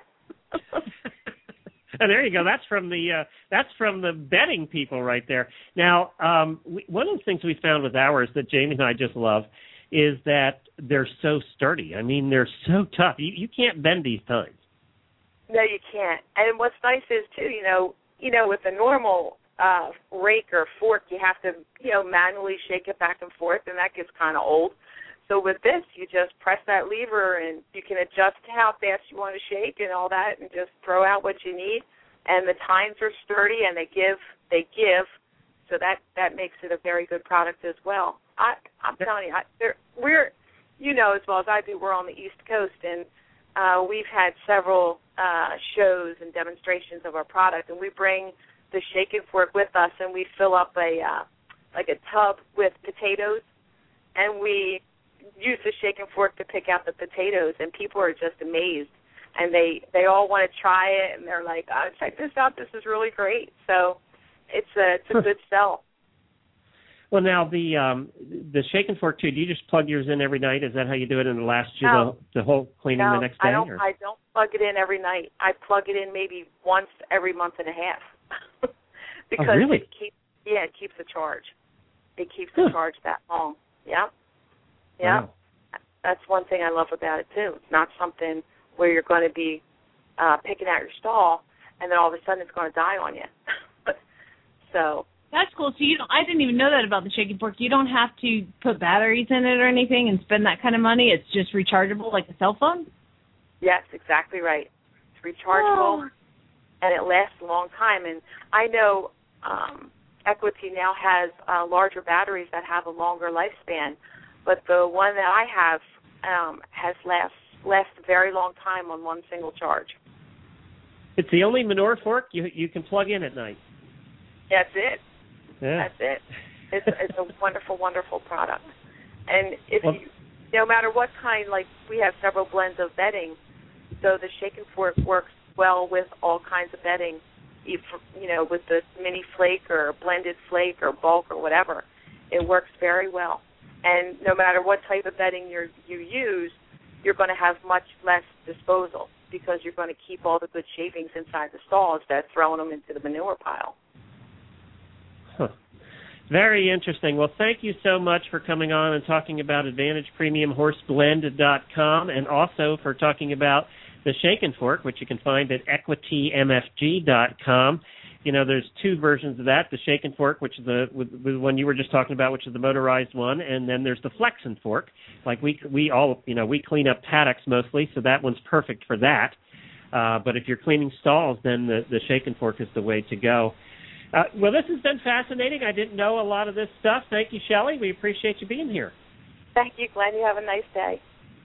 And there you go. That's from the uh, that's from the bedding people right there. Now, um, we, one of the things we found with ours that Jamie and I just love is that they're so sturdy. I mean, they're so tough. You, you can't bend these times. No, you can't. And what's nice is too, you know, you know, with a normal uh, rake or fork, you have to, you know, manually shake it back and forth, and that gets kind of old. So with this, you just press that lever, and you can adjust how fast you want to shake and all that, and just throw out what you need. And the tines are sturdy, and they give, they give. So that, that makes it a very good product as well. I, I'm telling you, I, we're, you know as well as I do, we're on the East Coast, and uh, we've had several uh, shows and demonstrations of our product, and we bring the shaking fork with us, and we fill up a uh, like a tub with potatoes, and we use the shaking fork to pick out the potatoes, and people are just amazed, and they they all want to try it, and they're like, oh, check this out, this is really great. So it's a it's a good sell. Well, now the um, the shaking fork too. Do you just plug yours in every night? Is that how you do it, and it lasts you No. the, the whole cleaning no, the next day? I don't. Or? I don't plug it in every night. I plug it in maybe once every month and a half. because oh, really? it keeps yeah, it keeps the charge. It keeps the huh. charge that long. Yeah. Yeah. Wow. That's one thing I love about it too. It's not something where you're going to be uh, picking out your stall and then all of a sudden it's going to die on you. so. That's cool. So you don't, I didn't even know that about the shaking fork. You don't have to put batteries in it or anything and spend that kind of money. It's just rechargeable like a cell phone? Yes, exactly right. It's rechargeable, oh. and it lasts a long time. And I know um, Equity now has uh, larger batteries that have a longer lifespan, but the one that I have um, has last lasts a very long time on one single charge. It's the only manure fork you you can plug in at night. That's it. Yeah. That's it. It's, it's a wonderful, wonderful product. And if well, you, no matter what kind, like we have several blends of bedding, so the shaken fork works well with all kinds of bedding, you know, with the mini flake or blended flake or bulk or whatever. It works very well. And no matter what type of bedding you you use, you're going to have much less disposal because you're going to keep all the good shavings inside the stall instead of throwing them into the manure pile. Huh. Very interesting. Well, thank you so much for coming on and talking about Advantage Premium Horse Blend dot com and also for talking about the shaken fork, which you can find at Equity M F G dot com. You know, there's two versions of that, the shaken fork, which is the, the one you were just talking about, which is the motorized one, and then there's the Flexin fork. Like we we all, you know, we clean up paddocks mostly, so that one's perfect for that. Uh, but if you're cleaning stalls, then the, the shaken fork is the way to go. Uh, well, this has been fascinating. I didn't know a lot of this stuff. Thank you, Shelley. We appreciate you being here. Thank you, Glenn. You have a nice day.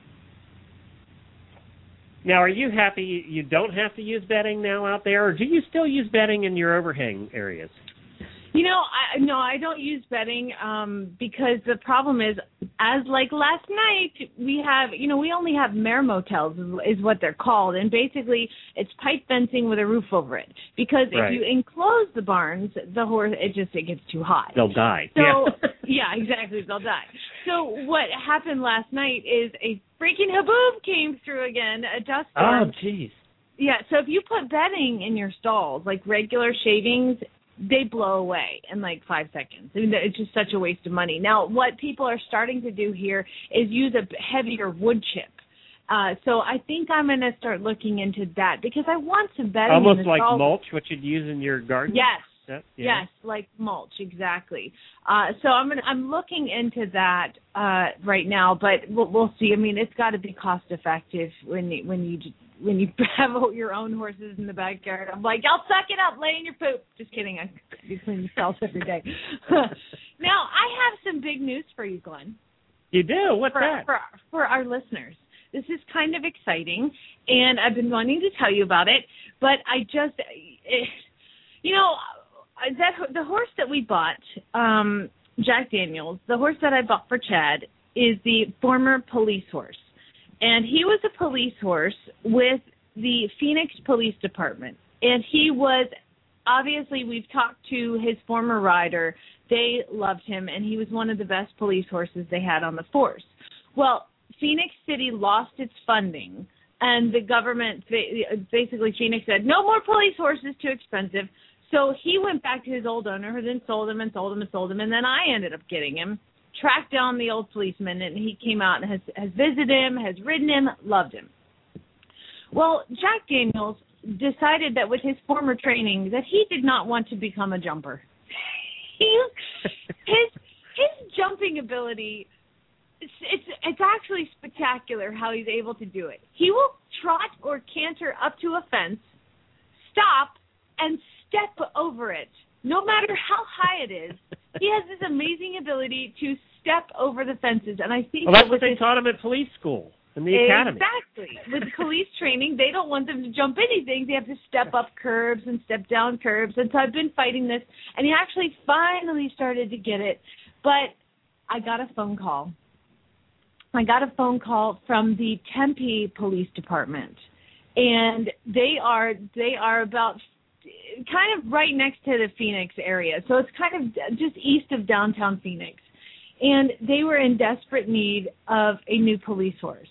Now, are you happy you don't have to use bedding now out there, or do you still use bedding in your overhang areas? You know, I, no, I don't use bedding um, because the problem is, as like last night, we have, you know, we only have mare motels is, is what they're called, and basically it's pipe fencing with a roof over it. Because right. if you enclose the barns, the horse it just it gets too hot. They'll die. So yeah. yeah, exactly, they'll die. So what happened last night is a freaking haboob came through again, a dust storm. Oh, jeez. Yeah, so if you put bedding in your stalls, like regular shavings, they blow away in like five seconds. I mean, it's just such a waste of money. Now, what people are starting to do here is use a heavier wood chip. Uh, so I think I'm going to start looking into that because I want some bedding. Almost in the like stall. mulch, what you'd use in your garden? Yes. That, yeah. Yes, like mulch, exactly. Uh, so I'm gonna, I'm looking into that uh, right now, but we'll, we'll see. I mean, it's got to be cost effective when you, when you when you have your own horses in the backyard. I'm like, y'all suck it up, lay in your poop. Just kidding. I you clean your stalls every day. Now I have some big news for you, Glenn. You do? What's for, that? For for our listeners. This is kind of exciting, and I've been wanting to tell you about it, but I just, it, you know. That the horse that we bought, um, Jack Daniels, the horse that I bought for Chad, is the former police horse. And he was a police horse with the Phoenix Police Department. And he was, obviously, we've talked to his former rider. They loved him, and he was one of the best police horses they had on the force. Well, Phoenix City lost its funding, and the government, basically Phoenix said, no more police horses, too expensive. So he went back to his old owner, who then sold him and sold him and sold him, and then I ended up getting him, tracked down the old policeman, and he came out and has, has visited him, has ridden him, loved him. Well, Jack Daniels decided that with his former training that he did not want to become a jumper. he, his his jumping ability, it's, it's, it's actually spectacular how he's able to do it. He will trot or canter up to a fence, stop, and step over it, no matter how high it is. He has this amazing ability to step over the fences, and I think well, that's that what they his, taught him at police school. in the academy. Exactly. With police training, they don't want them to jump anything. They have to step up curbs and step down curbs. And so I've been fighting this, and he actually finally started to get it. But I got a phone call. I got a phone call from the Tempe Police Department, and they are they are about kind of right next to the Phoenix area. So it's kind of just east of downtown Phoenix. And they were in desperate need of a new police horse.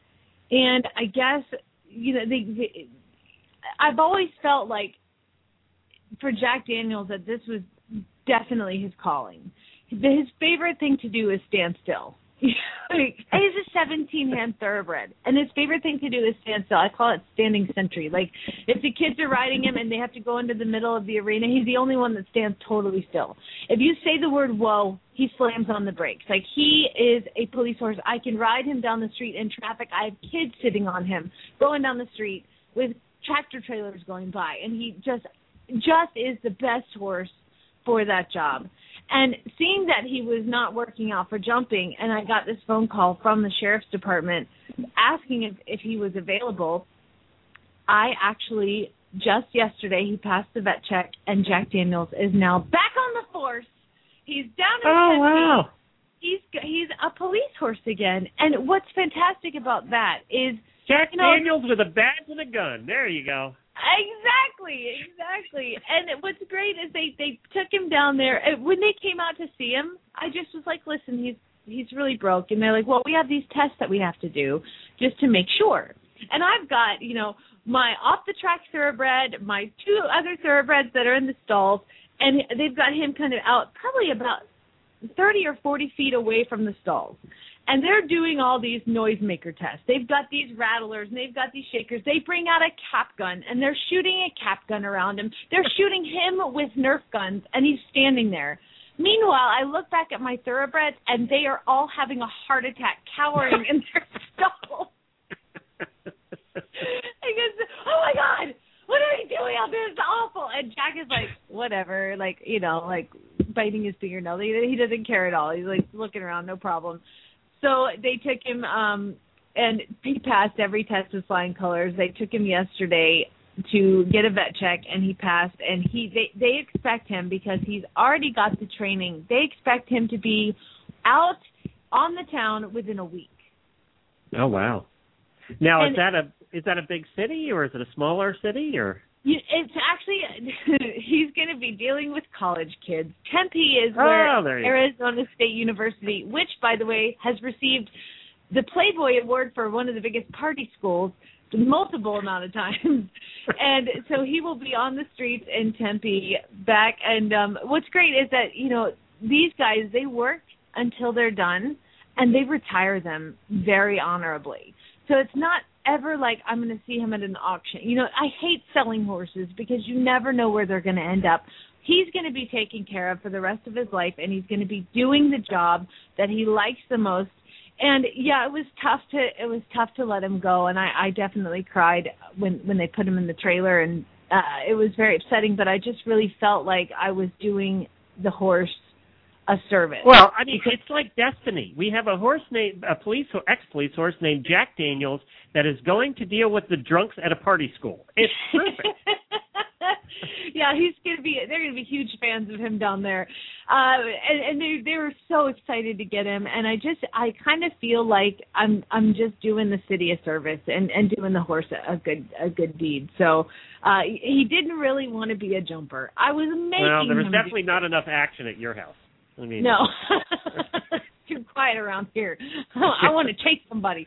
And I guess, you know, they, they, I've always felt like for Jack Daniels that this was definitely his calling. His favorite thing to do is stand still. Like, he's a seventeen-hand thoroughbred, and his favorite thing to do is stand still. I call it standing sentry. Like, if the kids are riding him and they have to go into the middle of the arena, he's the only one that stands totally still. If you say the word whoa, he slams on the brakes. Like, he is a police horse. I can ride him down the street in traffic. I have kids sitting on him going down the street with tractor trailers going by, and he just just is the best horse for that job. And seeing that he was not working out for jumping, and I got this phone call from the sheriff's department asking if, if he was available, I actually, just yesterday, he passed the vet check, and Jack Daniels is now back on the force. He's down in Oh, Tempe. wow. He's, he's a police horse again. And what's fantastic about that is Jack you know, Daniels with a badge and a gun. There you go. Exactly, exactly. And what's great is they, they took him down there. When they came out to see him, I just was like, listen, he's he's really broke. And they're like, well, we have these tests that we have to do just to make sure. And I've got, you know, my off-the-track thoroughbred, my two other thoroughbreds that are in the stalls, and they've got him kind of out probably about thirty or forty feet away from the stalls. And they're doing all these noisemaker tests. They've got these rattlers, and they've got these shakers. They bring out a cap gun, and they're shooting a cap gun around him. They're shooting him with Nerf guns, and he's standing there. Meanwhile, I look back at my thoroughbreds, and they are all having a heart attack, cowering in their stalls. Because, oh, my God, what are they doing out there? It's awful. And Jack is like, whatever, like, you know, like biting his fingernail. He, he doesn't care at all. He's, like, looking around, no problem. So they took him, um, and he passed every test with flying colors. They took him yesterday to get a vet check, and he passed. And he they, they expect him, because he's already got the training, they expect him to be out on the town within a week. Oh, wow. Now, And- is that a is that a big city, or is it a smaller city, or? You, it's actually, he's going to be dealing with college kids. Tempe is where Oh, there you go. Arizona State University, which, by the way, has received the Playboy Award for one of the biggest party schools multiple amount of times. And so he will be on the streets in Tempe back. And um, what's great is that, you know, these guys, they work until they're done, and they retire them very honorably. So it's not ever like I'm going to see him at an auction. You know, I hate selling horses because you never know where they're going to end up. He's going to be taken care of for the rest of his life, and he's going to be doing the job that he likes the most. And yeah, it was tough to it was tough to let him go, and I, I definitely cried when when they put him in the trailer, and uh, it was very upsetting. But I just really felt like I was doing the horse a service. Well, I mean, it's like destiny. We have a horse named a police ex-police horse named Jack Daniels that is going to deal with the drunks at a party school. It's perfect. Yeah, he's gonna be. They're gonna be huge fans of him down there, uh, and, and they they were so excited to get him. And I just, I kind of feel like I'm I'm just doing the city a service and, and doing the horse a, a good a good deed. So uh, he didn't really want to be a jumper. I was making Well, there was him definitely do not enough action at your house. I mean, No. Too quiet around here. I want to chase somebody.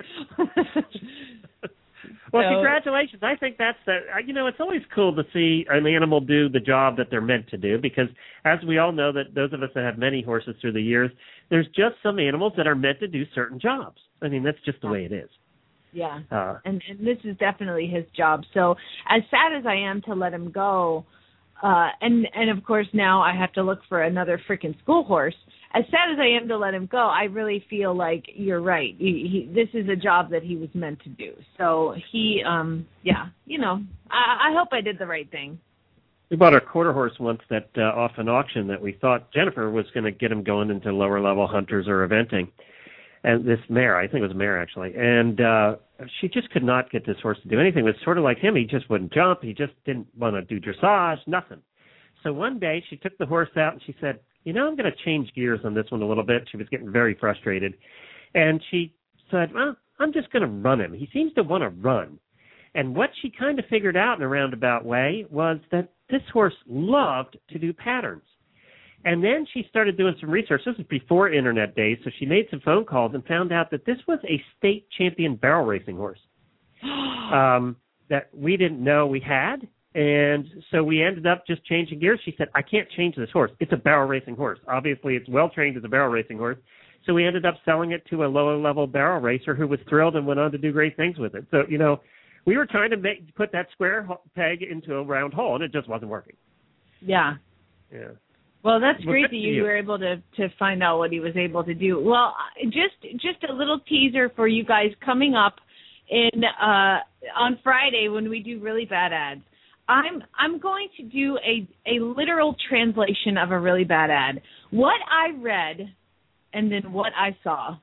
Well, So- congratulations. I think that's the, you know, it's always cool to see an animal do the job that they're meant to do, because as we all know, that those of us that have many horses through the years, there's just some animals that are meant to do certain jobs. I mean, that's just the way it is. Yeah. Uh, And, and this is definitely his job. So as sad as I am to let him go, uh, and, and of course now I have to look for another freaking school horse. As sad as I am to let him go, I really feel like you're right. He, he, this is a job that he was meant to do. So he, um, yeah, you know, I, I hope I did the right thing. We bought a quarter horse once that uh, off an auction that we thought Jennifer was going to get him going into lower level hunters or eventing. and this mare, I think it was a mare actually, and uh, she just could not get this horse to do anything. It was sort of like him. He just wouldn't jump. He just didn't want to do dressage, nothing. So one day she took the horse out and she said, you know, I'm going to change gears on this one a little bit. She was getting very frustrated. And she said, well, I'm just going to run him. He seems to want to run. And what she kind of figured out in a roundabout way was that this horse loved to do patterns. And then she started doing some research. This was before internet days, so she made some phone calls and found out that this was a state champion barrel racing horse um, that we didn't know we had. And so we ended up just changing gears. She said, I can't change this horse. It's a barrel racing horse. Obviously, it's well-trained as a barrel racing horse. So we ended up selling it to a lower-level barrel racer who was thrilled and went on to do great things with it. So, you know, we were trying to make, put that square peg into a round hole, and it just wasn't working. Yeah. Yeah. Well, that's well, great that you, you were able to, to find out what he was able to do. Well, just just a little teaser for you guys coming up in uh, on Friday when we do Really Bad Ads. I'm I'm going to do a, a literal translation of a really bad ad. What I read and then what I saw.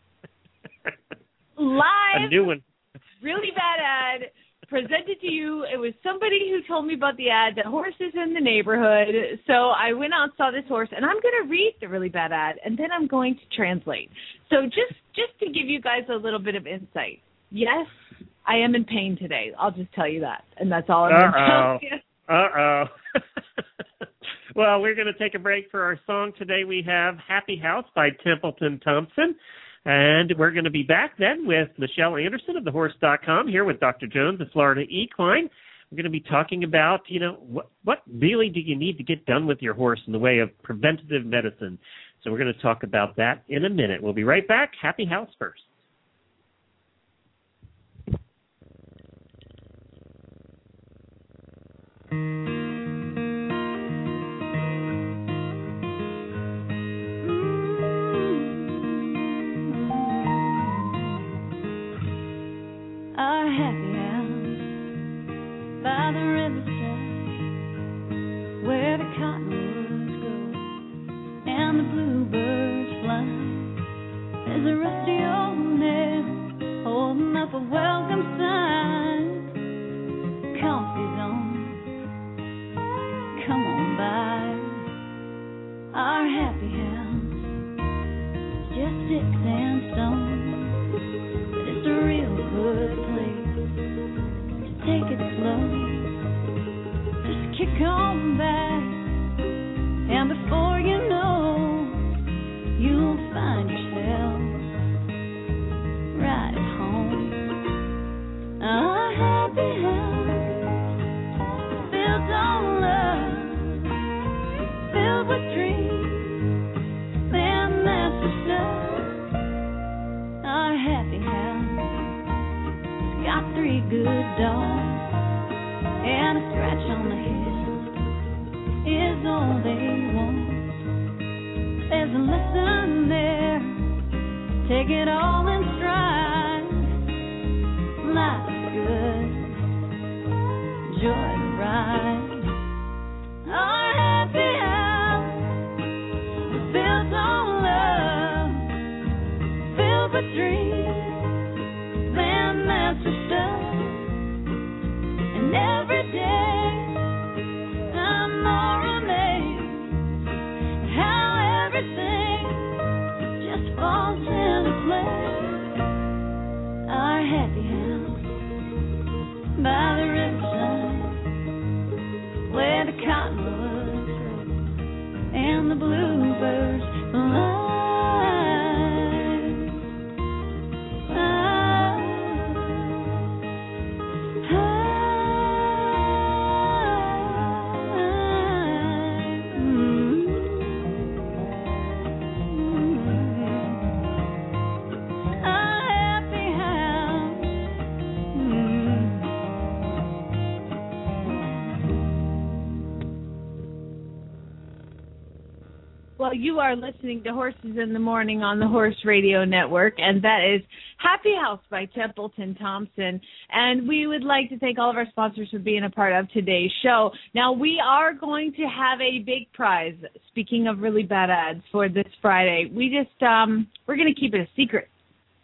Live. A new one. Really bad ad presented to you. It was somebody who told me about the ad, that horses in the neighborhood. So I went out and saw this horse, and I'm going to read the really bad ad, and then I'm going to translate. So just just to give you guys a little bit of insight. Yes, I am in pain today. I'll just tell you that, and that's all I'm going to tell you. Uh-oh. Well, we're going to take a break for our song. Today we have Happy House by Templeton Thompson. And we're going to be back then with Michelle Anderson of the horse dot com here with Doctor Jones of Florida Equine. We're going to be talking about, you know, what, what really do you need to get done with your horse in the way of preventative medicine. So we're going to talk about that in a minute. We'll be right back. Happy House first. Our happy house by the riverside, where the cottonwoods grow and the bluebirds fly. There's a rusty old nail holding up a welcome sign. Coffee zone, come on by. Our happy house, just sticks and stones, but it's a real good place to take it slow. Just kick on back, and before you know, you'll find yourself right at home. Our happy house, built on love, filled with dreams, man, that's the stuff. Our happy house got three good dogs, and a scratch on the head is all they want. There's a lesson there, take it all in stride. Life's good, joy to ride. Our happy house is built on love, filled with dreams, man, that's the stuff. And every day I'm more amazed how everything just falls into place. Our happy house by the riverside, where the cottonwoods grow and the bluebirds fly. Well, you are listening to Horses in the Morning on the Horse Radio Network, and that is Happy House by Templeton Thompson. And we would like to thank all of our sponsors for being a part of today's show. Now, we are going to have a big prize, speaking of really bad ads, for this Friday. We just, um, we're going to keep it a secret.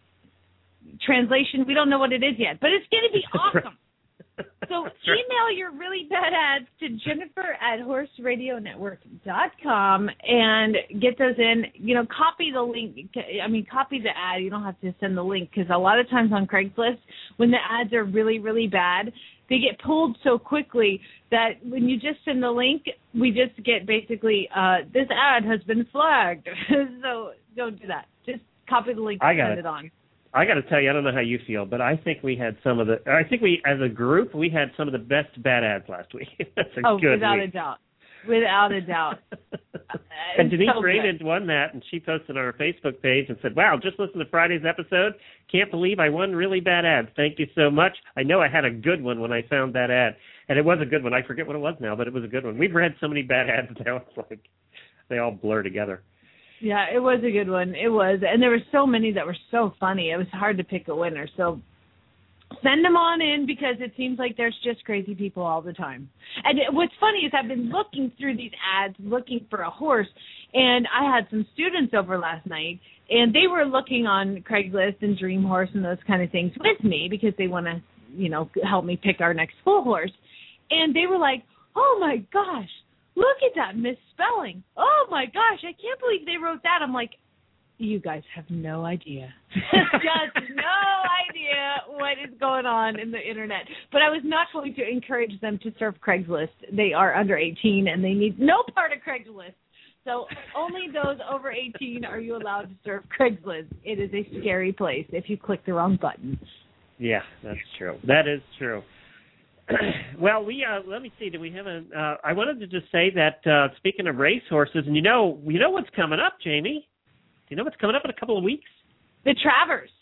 translation. We don't know what it is yet, but it's going to be awesome. So email your really bad ads to Jennifer at horse radio network dot com and get those in. You know, copy the link. I mean, copy the ad. You don't have to send the link because a lot of times on Craigslist, when the ads are really, really bad, they get pulled so quickly that when you just send the link, we just get basically, uh, this ad has been flagged. So don't do that. Just copy the link and send it. it on. I got to tell you, I don't know how you feel, but I think we had some of the, I think we, as a group, we had some of the best bad ads last week. That's a oh, good without week. a doubt. Without a doubt. And Denise so Raymond won that, and she posted on our Facebook page and said, wow, just listen to Friday's episode. Can't believe I won really bad ads. Thank you so much. I know I had a good one when I found that ad, and it was a good one. I forget what it was now, but it was a good one. We've read so many bad ads now, it's like they all blur together. Yeah, it was a good one. It was. And there were so many that were so funny. It was hard to pick a winner. So send them on in because it seems like there's just crazy people all the time. And what's funny is I've been looking through these ads, looking for a horse, and I had some students over last night, and they were looking on Craigslist and Dream Horse and those kind of things with me because they want to, you know, help me pick our next school horse. And they were like, oh, my gosh. Look at that misspelling. Oh, my gosh, I can't believe they wrote that. I'm like, you guys have no idea. Just no idea what is going on in the Internet. But I was not going to encourage them to surf Craigslist. They are under eighteen, and they need no part of Craigslist. So only those over eighteen are you allowed to surf Craigslist. It is a scary place if you click the wrong button. Yeah, that's true. That is true. Well, we uh, let me see. Do we have a? Uh, I wanted to just say that uh, speaking of racehorses, and you know, you know what's coming up, Jamie. Do you know what's coming up in a couple of weeks? The Travers.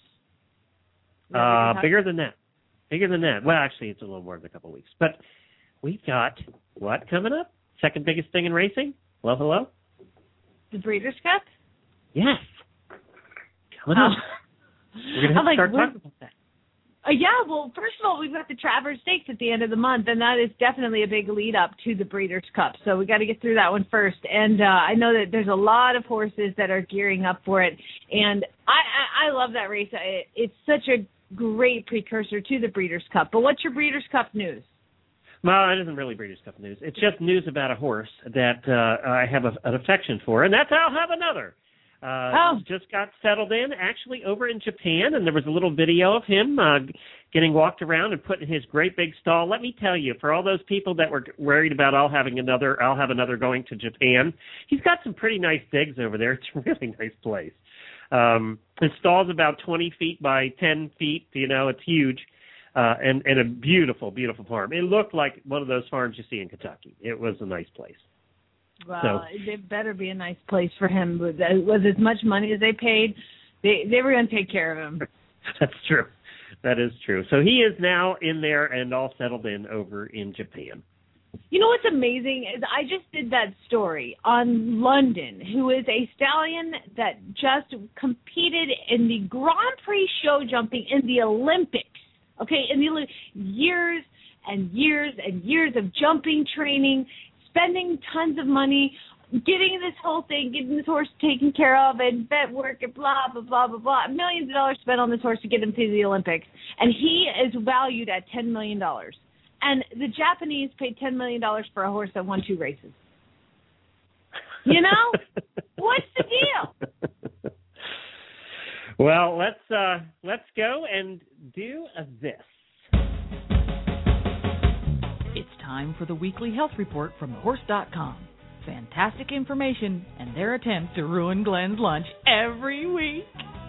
Uh, bigger than that. Bigger than that. Well, actually, it's a little more than a couple of weeks. But we've got what coming up? Second biggest thing in racing. Hello, hello. The Breeders' Cup. Yes. Coming up. Uh, We're gonna have to like, start talking about that. Uh, yeah, well, first of all, we've got the Travers Stakes at the end of the month, and that is definitely a big lead-up to the Breeders' Cup. So we got to get through that one first. And uh, I know that there's a lot of horses that are gearing up for it, and I, I, I love that race. It, it's such a great precursor to the Breeders' Cup. But what's your Breeders' Cup news? Well, it isn't really Breeders' Cup news. It's just news about a horse that uh, I have a, an affection for, and that's I'll have another. Uh, oh. Just got settled in, actually, over in Japan, and there was a little video of him uh, getting walked around and put in his great big stall. Let me tell you, for all those people that were worried about I'll having another, I'll have another going to Japan, he's got some pretty nice digs over there. It's a really nice place. Um, his stall's about twenty feet by ten feet. You know, it's huge, uh, and and a beautiful, beautiful farm. It looked like one of those farms you see in Kentucky. It was a nice place. Well, so, it better be a nice place for him. With, with as much money as they paid, they they were going to take care of him. That's true. That is true. So he is now in there and all settled in over in Japan. You know what's amazing is I just did that story on London, who is a stallion that just competed in the Grand Prix show jumping in the Olympics. Okay, in the years and years and years of jumping training, spending tons of money, getting this whole thing, getting this horse taken care of, and vet work, and blah, blah, blah, blah, blah. Millions of dollars spent on this horse to get him to the Olympics. And he is valued at ten million dollars. And the Japanese paid ten million dollars for a horse that won two races. You know? What's the deal? Well, let's uh, let's go and do a this. It's time for the weekly health report from horse dot com. Fantastic information and their attempt to ruin Glenn's lunch every week.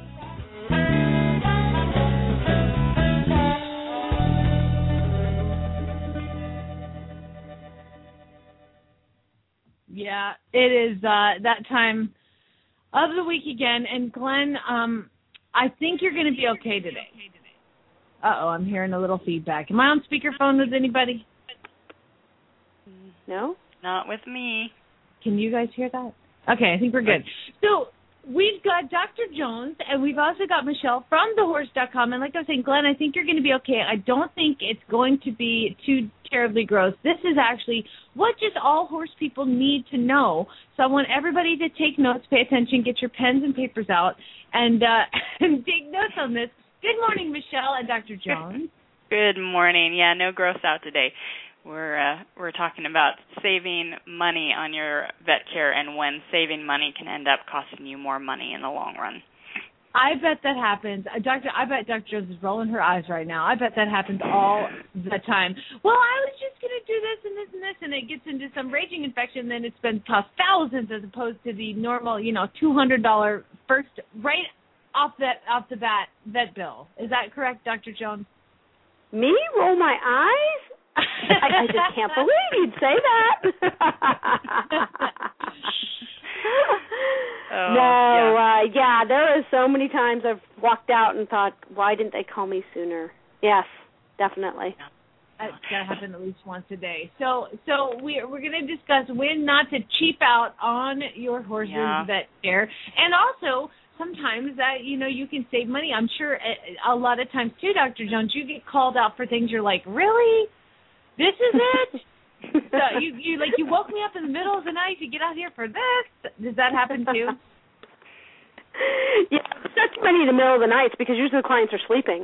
Yeah, it is uh, that time of the week again. And Glenn, um, I think you're going to be okay today. Uh-oh, I'm hearing a little feedback. Am I on speakerphone with anybody? No, not with me. Can you guys hear that? Okay, I think we're good. So we've got Doctor Jones, and we've also got Michelle from the horse dot com. And like I was saying, Glenn, I think you're going to be okay. I don't think it's going to be too terribly gross. This is actually what just all horse people need to know. So I want everybody to take notes, pay attention, get your pens and papers out, and, uh, and take notes on this, Good morning, Michelle and Doctor Jones. Good morning. Yeah, no gross out today. We're uh, we're talking about saving money on your vet care and when saving money can end up costing you more money in the long run. I bet that happens. Uh, Doctor, I bet Doctor Jones is rolling her eyes right now. I bet that happens all the time. Well, I was just going to do this and this and this, and it gets into some raging infection, then it's been cost thousands as opposed to the normal, you know, two hundred dollars first, right off that off the bat vet bill. Is that correct, Doctor Jones? Me? Roll my eyes? I, I just can't believe you'd say that. oh, no, yeah. Uh, yeah, there are so many times I've walked out and thought, why didn't they call me sooner? Yes, definitely. That happens at least once a day. So, so we, we're going to discuss when not to cheap out on your horse's yeah. vet care, and also sometimes that you know you can save money. I'm sure a, a lot of times too, Doctor Jones, you get called out for things you're like, really? This is it? So you, you like you woke me up in the middle of the night to get out here for this. Does that happen too? Yeah, it's not too many in the middle of the night because usually the clients are sleeping.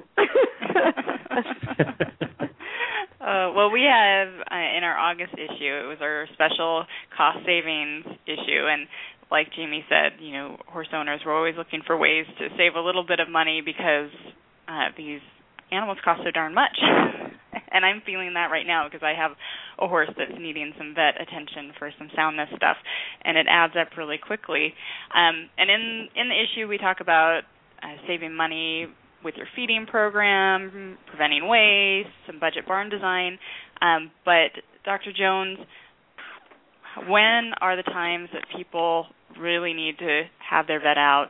uh, well, we have uh, in our August issue, it was our special cost savings issue, and like Jamie said, you know, horse owners were always looking for ways to save a little bit of money because uh, these animals cost so darn much. And I'm feeling that right now because I have a horse that's needing some vet attention for some soundness stuff, and it adds up really quickly. Um, and in, in the issue, we talk about uh, saving money with your feeding program, preventing waste, some budget barn design. Um, but Doctor Jones, when are the times that people really need to have their vet out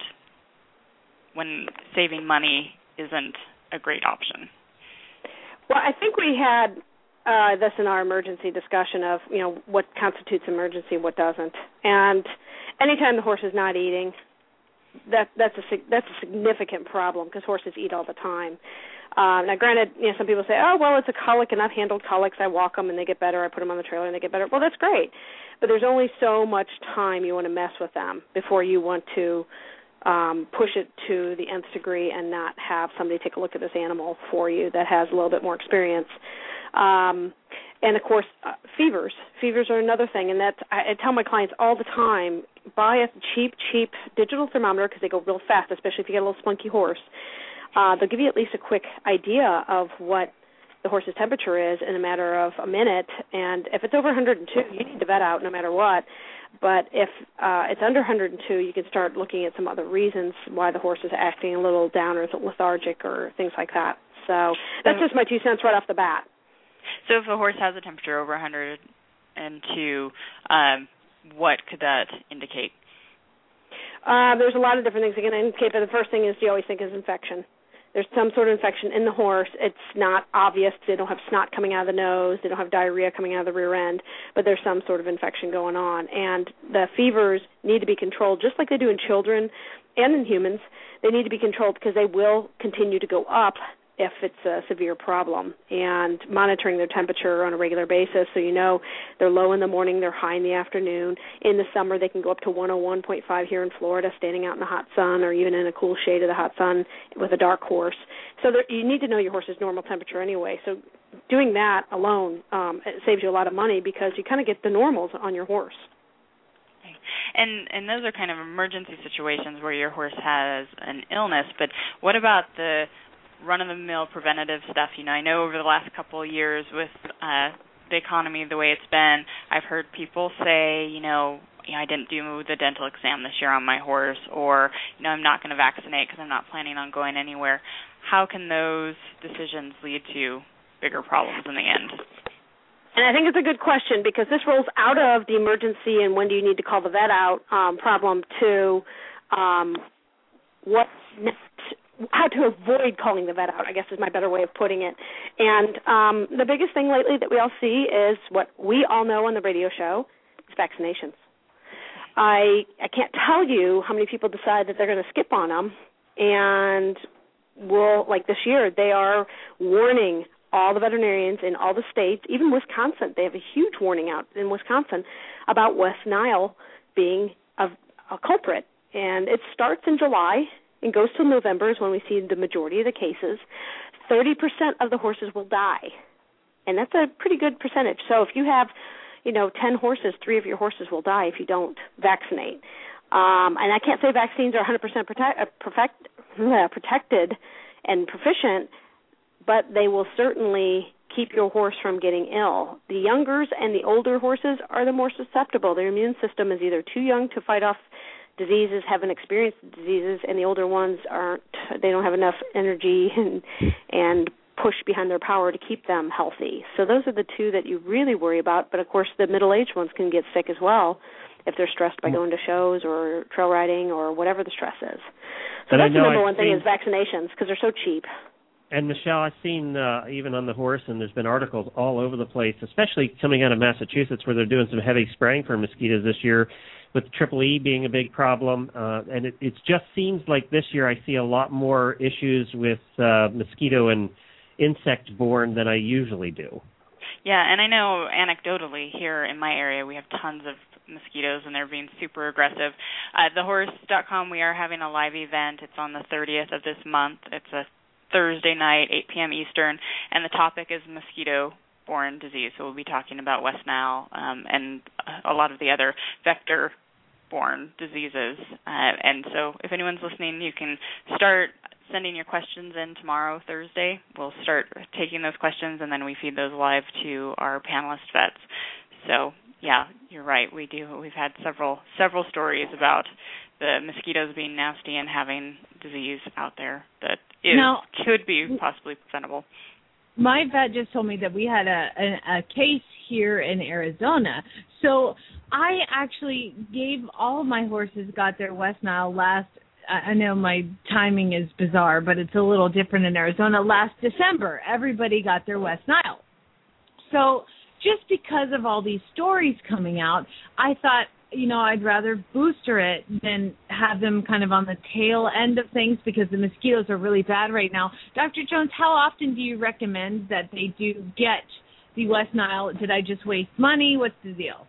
when saving money isn't a great option? Well, I think we had uh, this in our emergency discussion of, you know, what constitutes emergency, what doesn't. And anytime the horse is not eating, that that's a that's a significant problem because horses eat all the time. Uh, now, granted, you know, some people say, oh, well, it's a colic and I've handled colics. I walk them and they get better. I put them on the trailer and they get better. Well, that's great. But there's only so much time you want to mess with them before you want to Um, push it to the nth degree and not have somebody take a look at this animal for you that has a little bit more experience. Um, and, of course, uh, fevers. Fevers are another thing, and that's, I, I tell my clients all the time, buy a cheap, cheap digital thermometer because they go real fast, especially if you get a little spunky horse. Uh, they'll give you at least a quick idea of what the horse's temperature is in a matter of a minute, and if it's over one hundred two, you need to vet out no matter what. But if uh, it's under one hundred two, you can start looking at some other reasons why the horse is acting a little down or lethargic or things like that. So that's just my two cents right off the bat. So if a horse has a temperature over one hundred two, um, what could that indicate? Uh, there's a lot of different things that can indicate, but the first thing is you always think is infection. There's some sort of infection in the horse. It's not obvious. They don't have snot coming out of the nose. They don't have diarrhea coming out of the rear end, but there's some sort of infection going on. And the fevers need to be controlled just like they do in children and in humans. They need to be controlled because they will continue to go up if it's a severe problem, and monitoring their temperature on a regular basis so you know they're low in the morning, they're high in the afternoon. In the summer, they can go up to one oh one point five here in Florida, standing out in the hot sun or even in a cool shade of the hot sun with a dark horse. So there, you need to know your horse's normal temperature anyway. So doing that alone um, it saves you a lot of money because you kind of get the normals on your horse. And and those are kind of emergency situations where your horse has an illness, but what about the run-of-the-mill preventative stuff? You know, I know over the last couple of years with uh, the economy the way it's been, I've heard people say, you know, you know, I didn't do the dental exam this year on my horse, or, you know, I'm not going to vaccinate because I'm not planning on going anywhere. How can those decisions lead to bigger problems in the end? And I think it's a good question because this rolls out of the emergency and when do you need to call the vet out um, problem to um, what next, how to avoid calling the vet out, I guess is my better way of putting it. And um, the biggest thing lately that we all see is what we all know on the radio show is vaccinations. I I can't tell you how many people decide that they're going to skip on them, and will like this year they are warning all the veterinarians in all the states, even Wisconsin. They have a huge warning out in Wisconsin about West Nile being a, a culprit, and it starts in July. and goes till November is when we see the majority of the cases, thirty percent of the horses will die. And that's a pretty good percentage. So if you have, you know, ten horses, three of your horses will die if you don't vaccinate. Um, and I can't say vaccines are one hundred percent protect, uh, perfect, uh, protected and proficient, but they will certainly keep your horse from getting ill. The youngers and the older horses are the more susceptible. Their immune system is either too young to fight off diseases, haven't experienced diseases, and the older ones aren't, they don't have enough energy and, and push behind their power to keep them healthy. So those are the two that you really worry about, but of course the middle-aged ones can get sick as well if they're stressed by going to shows or trail riding or whatever the stress is. So but that's the number I've one thing seen... is vaccinations because they're so cheap. And, Michelle, I've seen uh, even on the horse, and there's been articles all over the place, especially coming out of Massachusetts where they're doing some heavy spraying for mosquitoes this year, with Triple E being a big problem. Uh, and it, it just seems like this year I see a lot more issues with uh, mosquito and insect-borne than I usually do. Yeah, and I know anecdotally here in my area we have tons of mosquitoes and they're being super aggressive. At the horse dot com we are having a live event. It's on the thirtieth of this month. It's a Thursday night, eight p.m. Eastern, and the topic is mosquito-borne disease. So we'll be talking about West Nile um, and a lot of the other vector-borne diseases. Uh, and so if anyone's listening, you can start sending your questions in tomorrow, Thursday. We'll start taking those questions, and then we feed those live to our panelist vets. So, yeah, you're right. We do. We've had several several stories about the mosquitoes being nasty and having disease out there that is, now, could be possibly preventable. My vet just told me that we had a, a, a case here in Arizona. So I actually gave all of my horses got their West Nile last, I know my timing is bizarre, but it's a little different in Arizona. Last December, everybody got their West Nile. So just because of all these stories coming out, I thought, you know, I'd rather booster it than have them kind of on the tail end of things because the mosquitoes are really bad right now. Doctor Jones, how often do you recommend that they do get the West Nile? Did I just waste money? What's the deal?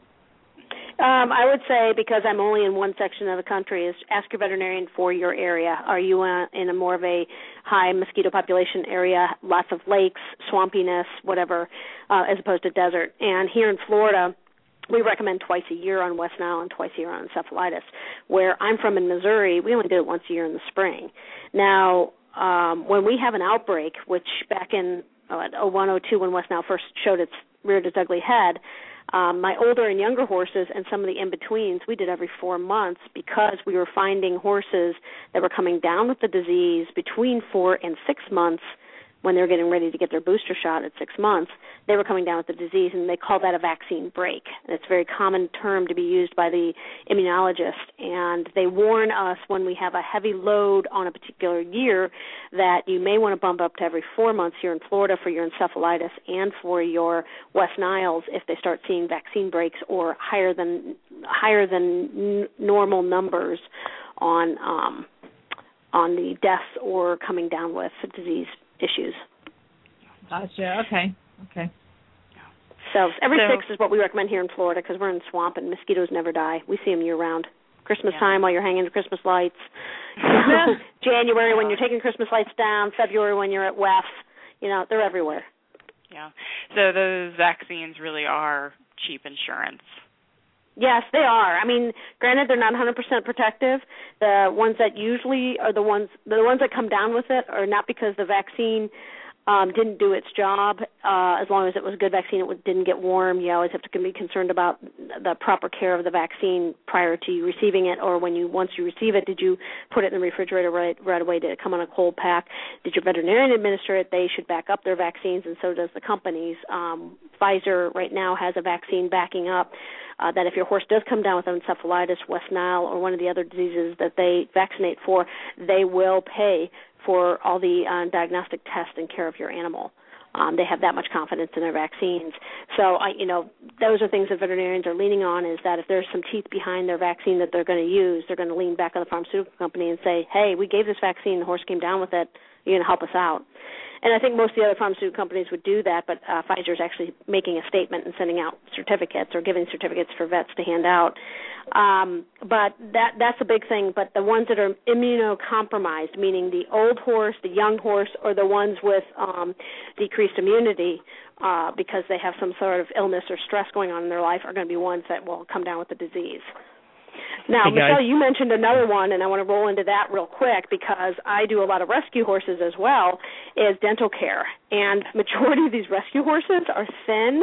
Um, I would say, because I'm only in one section of the country, is ask your veterinarian for your area. Are you uh, in a more of a high mosquito population area, lots of lakes, swampiness, whatever, uh, as opposed to desert? And here in Florida, we recommend twice a year on West Nile and twice a year on encephalitis. Where I'm from in Missouri, we only do it once a year in the spring. Now, um, when we have an outbreak, which back in oh one, oh two, when West Nile first showed its reared its ugly head, um, my older and younger horses and some of the in-betweens, we did every four months because we were finding horses that were coming down with the disease between four and six months when they were getting ready to get their booster shot at six months, they were coming down with the disease, and they call that a vaccine break. And it's a very common term to be used by the immunologist, and they warn us when we have a heavy load on a particular year that you may want to bump up to every four months here in Florida for your encephalitis and for your West Niles if they start seeing vaccine breaks or higher than higher than n- normal numbers on um, on the deaths or coming down with disease issues. Gotcha. Okay. Okay. So every So- six is what we recommend here in Florida because we're in the swamp and mosquitoes never die. We see them year round. Christmas Yeah. time while you're hanging Christmas lights. January when you're taking Christmas lights down. February when you're at W E F. You know, they're everywhere. Yeah. So those vaccines really are cheap insurance. Yes, they are. I mean, granted, they're not one hundred percent protective. The ones that usually are the ones, the ones that come down with it are not because the vaccine um, didn't do its job. Uh, as long as it was a good vaccine, it didn't get warm. You always have to be concerned about the proper care of the vaccine prior to you receiving it, or when you once you receive it, did you put it in the refrigerator right, right away? Did it come on a cold pack? Did your veterinarian administer it? They should back up their vaccines, and so does the companies. Um, Pfizer right now has a vaccine backing up uh, that if your horse does come down with encephalitis, West Nile, or one of the other diseases that they vaccinate for, they will pay for all the uh, diagnostic tests and care of your animal. Um, they have that much confidence in their vaccines. So, I, you know, those are things that veterinarians are leaning on, is that if there's some teeth behind their vaccine that they're going to use, they're going to lean back on the pharmaceutical company and say, hey, we gave this vaccine, the horse came down with it, you're going to help us out. And I think most of the other pharmaceutical companies would do that, but uh, Pfizer is actually making a statement and sending out certificates or giving certificates for vets to hand out. Um, but that that's a big thing. But the ones that are immunocompromised, meaning the old horse, the young horse, or the ones with um, decreased immunity uh, because they have some sort of illness or stress going on in their life, are going to be ones that will come down with the disease. Now, hey Michelle, you mentioned another one, and I want to roll into that real quick because I do a lot of rescue horses as well, is dental care. And majority of these rescue horses are thin.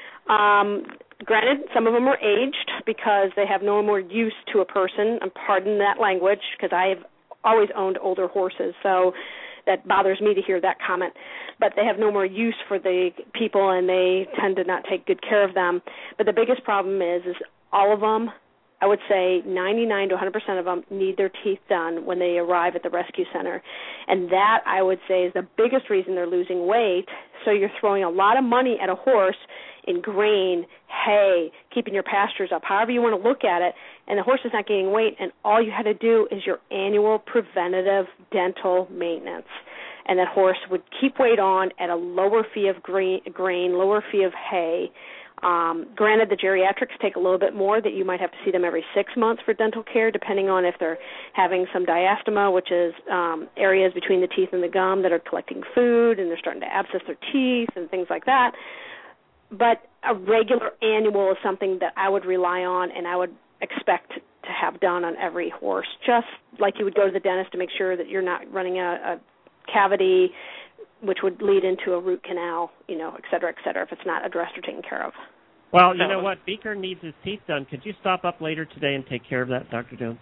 Um, granted, some of them are aged because they have no more use to a person. And pardon that language because I've always owned older horses, so that bothers me to hear that comment. But they have no more use for the people, and they tend to not take good care of them. But the biggest problem is, is all of them, I would say ninety-nine to one hundred percent of them need their teeth done when they arrive at the rescue center. And that, I would say, is the biggest reason they're losing weight. So you're throwing a lot of money at a horse in grain, hay, keeping your pastures up, however you want to look at it, and the horse is not gaining weight, and all you had to do is your annual preventative dental maintenance. And that horse would keep weight on at a lower fee of grain, grain lower fee of hay. Um, granted, the geriatrics take a little bit more, that you might have to see them every six months for dental care, depending on if they're having some diastema, which is um, areas between the teeth and the gum that are collecting food, and they're starting to abscess their teeth and things like that. But a regular annual is something that I would rely on and I would expect to have done on every horse, just like you would go to the dentist to make sure that you're not running a, a cavity, which would lead into a root canal, you know, et cetera, et cetera, if it's not addressed or taken care of. Well, you know what? Beaker needs his teeth done. Could you stop up later today and take care of that, Doctor Jones?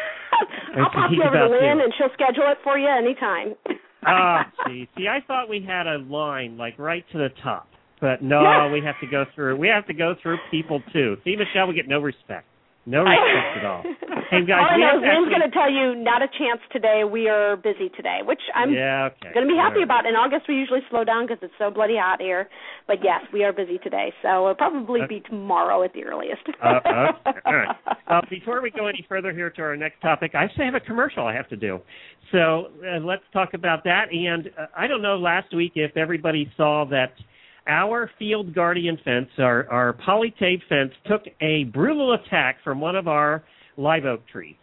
I'll pop you over to Lynn, and she'll schedule it for you anytime. Ah, see. See, I thought we had a line, like, right to the top. But no, we have to go through, we have to go through people, too. See, Michelle, we get no respect. No respect at all. Hey, guys, all I we know is actually... Lynn's going to tell you, not a chance today. We are busy today, which I'm yeah, okay. going to be happy right. about. In August, we usually slow down because it's so bloody hot here. But, yes, we are busy today. So it'll probably okay. be tomorrow at the earliest. uh, okay. All right. Uh, before we go any further here to our next topic, I actually have a commercial I have to do. So uh, let's talk about that. And uh, I don't know last week if everybody saw that our Field Guardian fence, our, our polytape fence, took a brutal attack from one of our live oak trees.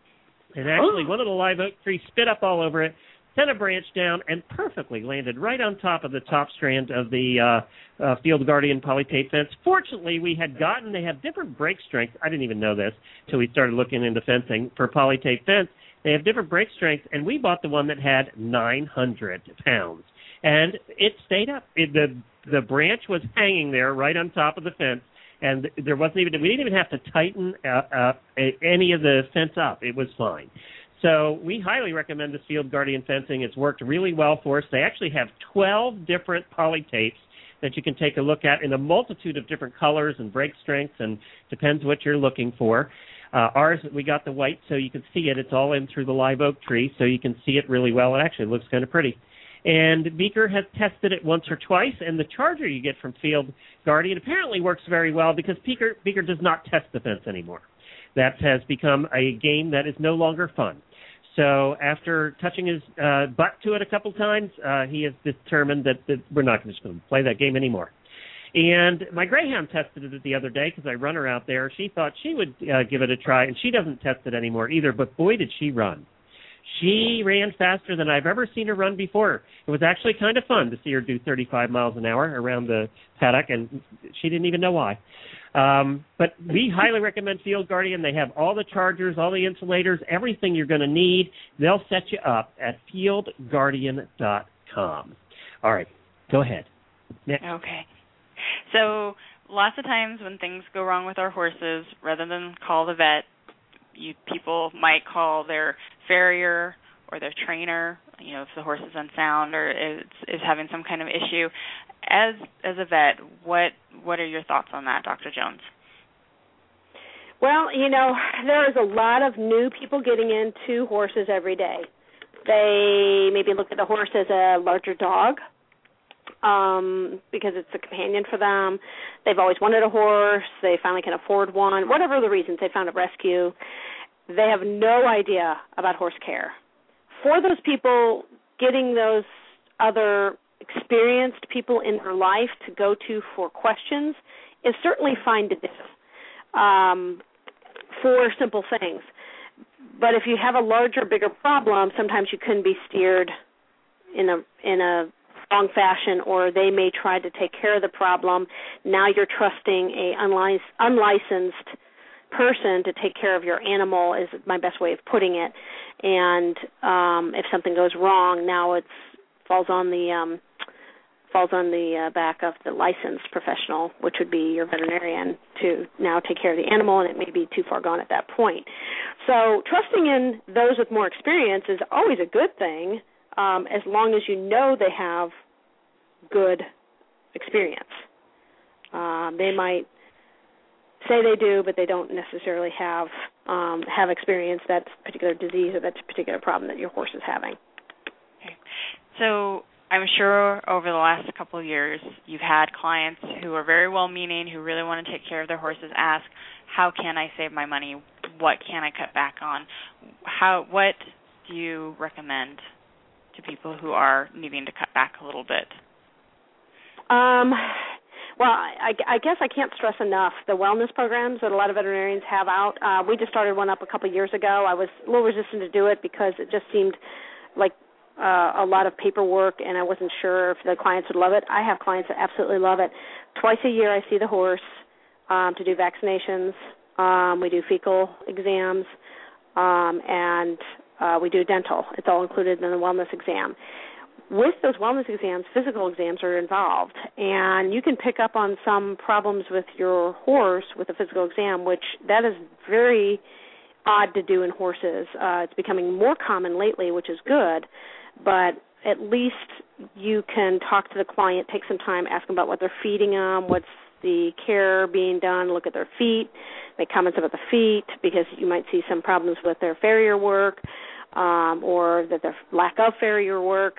And actually, one of the live oak trees spit up all over it, sent a branch down, and perfectly landed right on top of the top strand of the uh, uh, Field Guardian polytape fence. Fortunately, we had gotten, they have different break strengths. I didn't even know this until we started looking into fencing for polytape fence. They have different break strengths, and we bought the one that had nine hundred pounds. And it stayed up. It, the the branch was hanging there right on top of the fence, and there wasn't even, we didn't even have to tighten uh, uh, any of the fence up. It was fine. So we highly recommend this Field Guardian fencing. It's worked really well for us. They actually have twelve different polytapes that you can take a look at in a multitude of different colors and break strengths, and depends what you're looking for. Uh, ours, we got the white so you can see it. It's all in through the live oak tree, so you can see it really well. It actually looks kind of pretty. And Beaker has tested it once or twice, and the charger you get from Field Guardian apparently works very well because Beaker, Beaker does not test the fence anymore. That has become a game that is no longer fun. So after touching his uh, butt to it a couple times, uh, he has determined that, that we're not just going to play that game anymore. And my Greyhound tested it the other day because I run her out there. She thought she would uh, give it a try, and she doesn't test it anymore either, but boy, did she run. She ran faster than I've ever seen her run before. It was actually kind of fun to see her do thirty-five miles an hour around the paddock, and she didn't even know why. Um, but we highly recommend Field Guardian. They have all the chargers, all the insulators, everything you're going to need. They'll set you up at field guardian dot com. All right, go ahead. Next. Okay. So lots of times when things go wrong with our horses, rather than call the vet, you people might call their farrier or their trainer, you know, if the horse is unsound or is, is having some kind of issue. As as a vet, what what are your thoughts on that, Doctor Jones? Well, you know, there is a lot of new people getting into horses every day. They maybe look at the horse as a larger dog um, because it's a companion for them. They've always wanted a horse. They finally can afford one. Whatever the reasons, they found a rescue. They have no idea about horse care. For those people getting those other experienced people in her life to go to for questions is certainly fine to do um, for simple things. But if you have a larger, bigger problem, sometimes you can be steered in a in a wrong fashion, or they may try to take care of the problem. Now you're trusting a unlic- unlicensed person to take care of your animal is my best way of putting it. And um, if something goes wrong, now it falls on the um, falls on the uh, back of the licensed professional, which would be your veterinarian, to now take care of the animal, and it may be too far gone at that point. So trusting in those with more experience is always a good thing, um, as long as you know they have good experience. Um, they might say they do, but they don't necessarily have um, have experience that particular disease or that particular problem that your horse is having. Okay. So I'm sure over the last couple of years you've had clients who are very well-meaning, who really want to take care of their horses, ask, how can I save my money? What can I cut back on? How? What do you recommend to people who are needing to cut back a little bit? Um, well, I, I guess I can't stress enough the wellness programs that a lot of veterinarians have out. Uh, we just started one up a couple of years ago. I was a little resistant to do it because it just seemed like Uh, a lot of paperwork, and I wasn't sure if the clients would love it. I have clients that absolutely love it. Twice a year I see the horse um, to do vaccinations. Um, we do fecal exams, um, and uh, we do dental. It's all included in the wellness exam. With those wellness exams, physical exams are involved, and you can pick up on some problems with your horse with a physical exam, which that is very odd to do in horses. Uh, it's becoming more common lately, which is good. But at least you can talk to the client, take some time, ask them about what they're feeding them, what's the care being done, look at their feet, make comments about the feet, because you might see some problems with their farrier work um, or that their lack of farrier work.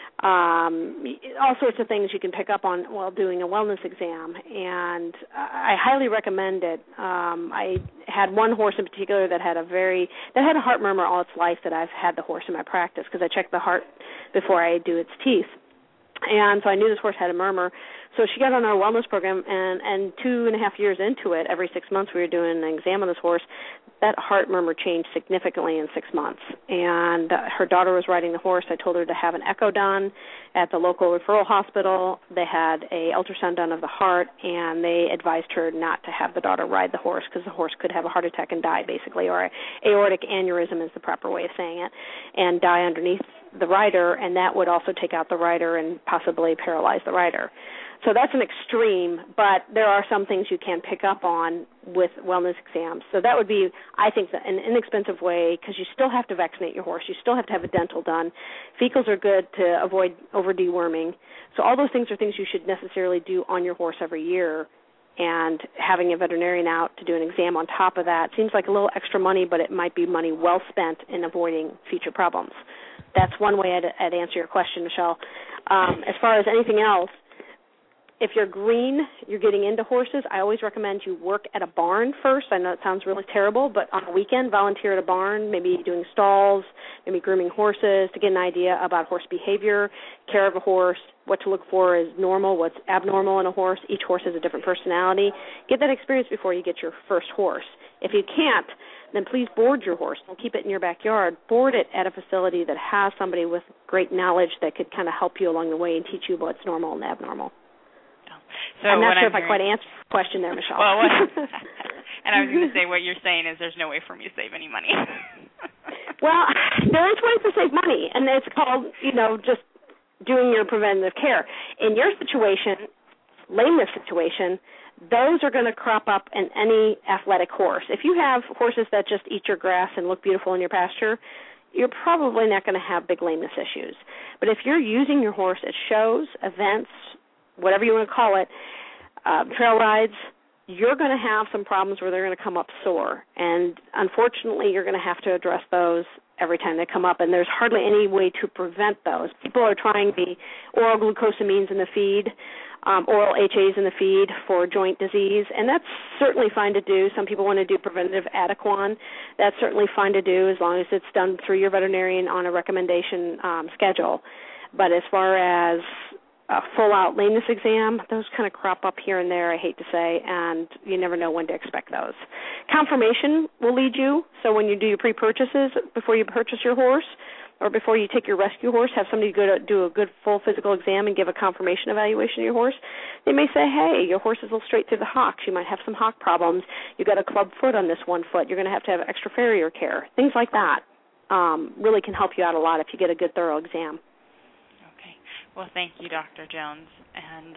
Um, all sorts of things you can pick up on while doing a wellness exam, and I highly recommend it. Um, I had one horse in particular that had a very that had a heart murmur all its life that I've had the horse in my practice because I check the heart before I do its teeth, and so I knew this horse had a murmur. So she got on our wellness program, and, and two and a half years into it, every six months we were doing an exam on this horse. That heart murmur changed significantly in six months. And uh, her daughter was riding the horse. I told her to have an echo done at the local referral hospital. They had a ultrasound done of the heart, and they advised her not to have the daughter ride the horse because the horse could have a heart attack and die, basically, or aortic aneurysm is the proper way of saying it, and die underneath the rider, and that would also take out the rider and possibly paralyze the rider. So that's an extreme, but there are some things you can pick up on with wellness exams. So that would be, I think, an inexpensive way, because you still have to vaccinate your horse. You still have to have a dental done. Fecals are good to avoid over-deworming. So all those things are things you should necessarily do on your horse every year, and having a veterinarian out to do an exam on top of that seems like a little extra money, but it might be money well spent in avoiding future problems. That's one way I'd, I'd answer your question, Michelle. Um, as far as anything else, if you're green, you're getting into horses, I always recommend you work at a barn first. I know it sounds really terrible, but on a weekend, volunteer at a barn, maybe doing stalls, maybe grooming horses to get an idea about horse behavior, care of a horse, what to look for is normal, what's abnormal in a horse. Each horse has a different personality. Get that experience before you get your first horse. If you can't, then please board your horse. Don't keep it in your backyard. Board it at a facility that has somebody with great knowledge that could kind of help you along the way and teach you what's normal and abnormal. So I'm not sure I'm if I quite answered the question there, Michelle. Well, what, and I was going to say, what you're saying is there's no way for me to save any money. Well, there is ways to save money, and it's called, you know, just doing your preventative care. In your situation, lameness situation, those are going to crop up in any athletic horse. If you have horses that just eat your grass and look beautiful in your pasture, you're probably not going to have big lameness issues. But if you're using your horse at shows, events, whatever you want to call it, uh, trail rides, you're going to have some problems where they're going to come up sore. And unfortunately, you're going to have to address those every time they come up, and there's hardly any way to prevent those. People are trying the oral glucosamines in the feed, um, oral H As in the feed for joint disease, and that's certainly fine to do. Some people want to do preventative Adequan. That's certainly fine to do as long as it's done through your veterinarian on a recommendation um, schedule. But as far as a full-out lameness exam, those kind of crop up here and there, I hate to say, and you never know when to expect those. Confirmation will lead you, so when you do your pre-purchases, before you purchase your horse, or before you take your rescue horse, have somebody go to do a good full physical exam and give a confirmation evaluation of your horse. They may say, hey, your horse is a little straight through the hocks. You might have some hock problems. You got a club foot on this one foot. You're going to have to have extra farrier care. Things like that um, really can help you out a lot if you get a good thorough exam. Okay. Well, thank you, Doctor Jones. And uh...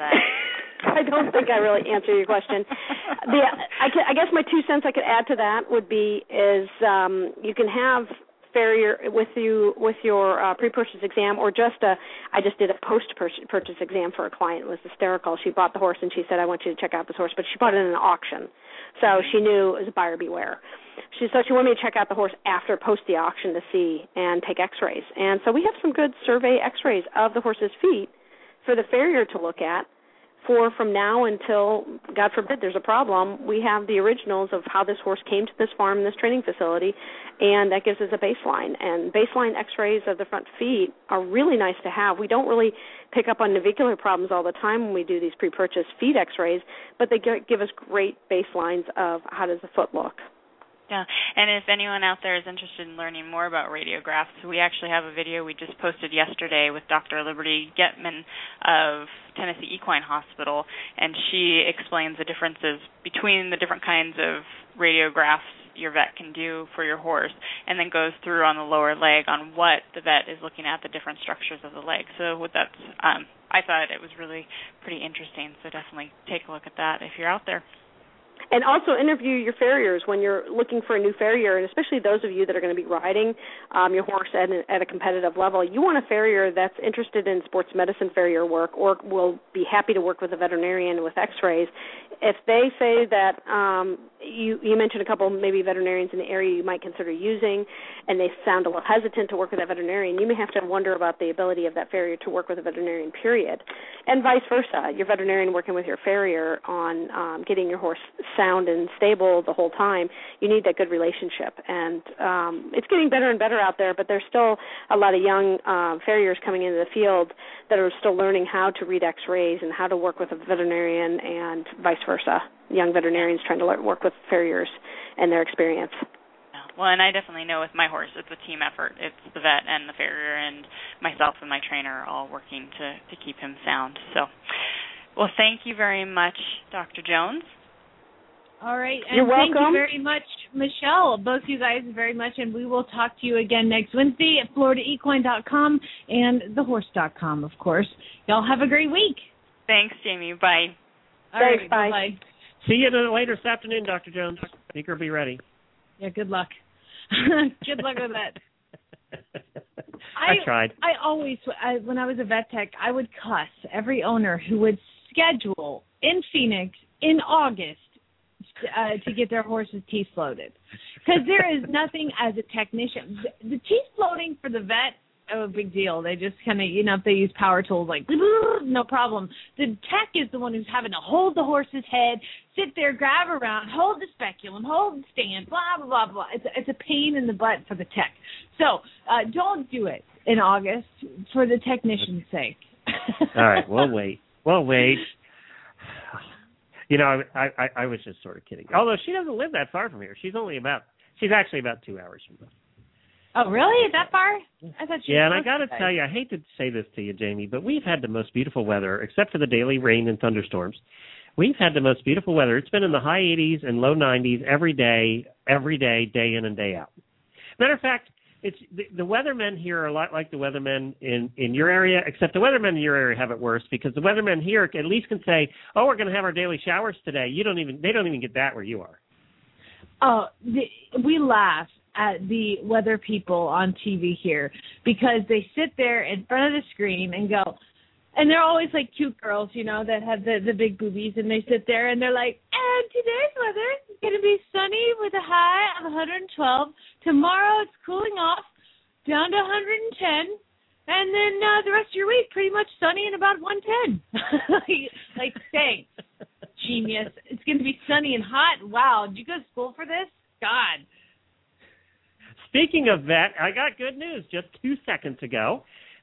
I don't think I really answered your question. The, I, I guess my two cents I could add to that would be is um, you can have farrier with you with your uh, pre-purchase exam, or just a. I just did a post-purchase exam for a client. It was hysterical. She bought the horse and she said, "I want you to check out this horse," but she bought it in an auction, so she knew it was a buyer beware. She so she wanted me to check out the horse after post the auction to see and take X-rays, and so we have some good survey X-rays of the horse's feet for the farrier to look at. For from now until, God forbid, there's a problem, we have the originals of how this horse came to this farm, this training facility, and that gives us a baseline. And baseline X-rays of the front feet are really nice to have. We don't really pick up on navicular problems all the time when we do these pre-purchase feet X-rays, but they give us great baselines of how does the foot look. Yeah, and if anyone out there is interested in learning more about radiographs, we actually have a video we just posted yesterday with Doctor Liberty Getman of Tennessee Equine Hospital, and she explains the differences between the different kinds of radiographs your vet can do for your horse, and then goes through on the lower leg on what the vet is looking at, the different structures of the leg. So with that, um, I thought it was really pretty interesting, so definitely take a look at that if you're out there. And also interview your farriers when you're looking for a new farrier, and especially those of you that are going to be riding um, your horse at a, at a competitive level. You want a farrier that's interested in sports medicine farrier work, or will be happy to work with a veterinarian with X-rays. If they say that um, you, you mentioned a couple maybe veterinarians in the area you might consider using, and they sound a little hesitant to work with a veterinarian, you may have to wonder about the ability of that farrier to work with a veterinarian, period. And vice versa, your veterinarian working with your farrier on um, getting your horse sound and stable the whole time. You need that good relationship. And um, it's getting better and better out there, but there's still a lot of young uh, farriers coming into the field that are still learning how to read X-rays and how to work with a veterinarian, and vice versa. Young veterinarians trying to learn, work with farriers and their experience. Well, and I definitely know with my horse, it's a team effort. It's the vet and the farrier and myself and my trainer all working to, to keep him sound. So, well, thank you very much, Doctor Jones. All right. And You're welcome. Thank you very much, Michelle. Both you guys very much. And we will talk to you again next Wednesday at Florida Equine dot com and the horse dot com, of course. Y'all have a great week. Thanks, Jamie. Bye. All Thanks, right, bye. Bye-bye. See you later this afternoon, Doctor Jones. Think her be ready. Yeah, good luck. Good luck with that. I, I tried. I always, I, when I was a vet tech, I would cuss every owner who would schedule in Phoenix in August uh, to get their horse's teeth floated. Because there is nothing as a technician. The, the teeth floating for the vet, oh, a big deal. They just kind of, you know, if they use power tools, like, no problem. The tech is the one who's having to hold the horse's head, sit there, grab around, hold the speculum, hold the stand, blah, blah, blah, blah. It's, it's a pain in the butt for the tech. So uh, don't do it in August for the technician's sake. All right, we'll wait. We'll wait. You know, I, I I was just sort of kidding. Although she doesn't live that far from here. She's only about, she's actually about two hours from us. Oh, really? That far? I thought you Yeah, and I got to tell you, I hate to say this to you, Jamie, but we've had the most beautiful weather, except for the daily rain and thunderstorms. We've had the most beautiful weather. It's been in the high eighties and low nineties every day, every day, day in and day out. Matter of fact, it's the, the weathermen here are a lot like the weathermen in, in your area, except the weathermen in your area have it worse, because the weathermen here at least can say, oh, we're going to have our daily showers today. You don't even, they don't even get that where you are. Oh, the, we laugh at the weather people on T V here because they sit there in front of the screen and go, and they're always like cute girls, you know, that have the, the big boobies, and they sit there and they're like, and today's weather is going to be sunny with a high of one hundred twelve. Tomorrow it's cooling off down to one hundred ten. And then uh, the rest of your week, pretty much sunny and about one ten. like, like saying, genius, it's going to be sunny and hot. Wow, did you go to school for this? God. Speaking of that, I got good news just two seconds ago.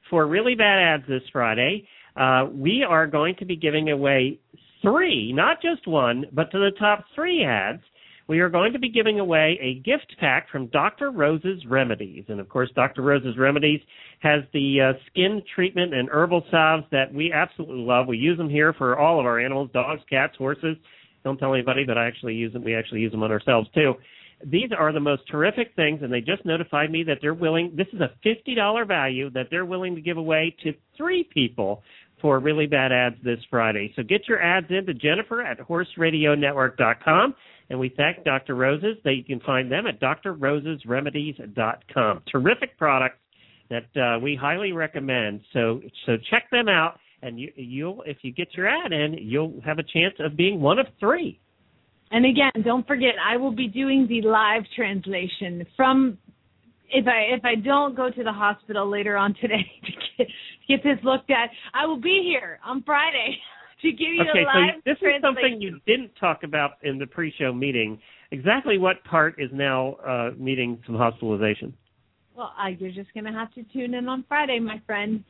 for Really Bad Ads this Friday, uh, we are going to be giving away three, not just one, but to the top three ads. We are going to be giving away a gift pack from Doctor Rose's Remedies. And, of course, Doctor Rose's Remedies has the uh, skin treatment and herbal salves that we absolutely love. We use them here for all of our animals, dogs, cats, horses. Don't tell anybody, but I actually use them. We actually use them on ourselves, too. These are the most terrific things, and they just notified me that they're willing, this is a fifty dollars value that they're willing to give away to three people for Really Bad Ads this Friday. So get your ads in to Jennifer at horse radio network dot com. And we thank Doctor Roses. They, you can find them at dr roses remedies dot com. Terrific products that uh, we highly recommend. So so check them out, and you, you'll if you get your ad in, you'll have a chance of being one of three. And again, don't forget, I will be doing the live translation from. If I if I don't go to the hospital later on today to get, get this looked at, I will be here on Friday to give you okay, a live so this is something you didn't talk about in the pre-show meeting. Exactly what part is now uh, needing some hospitalization? Well, uh, you're just going to have to tune in on Friday, my friend.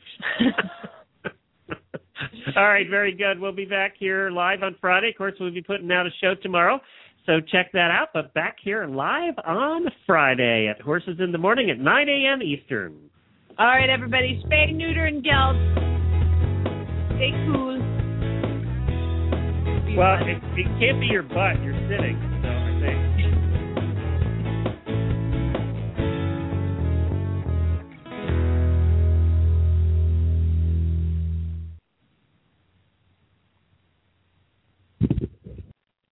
All right, very good. We'll be back here live on Friday. Of course, we'll be putting out a show tomorrow, so check that out. But back here live on Friday at Horses in the Morning at nine a.m. Eastern. All right, everybody, spay, neuter, and geld. Stay cool. Well, it, it can't be your butt. You're sitting.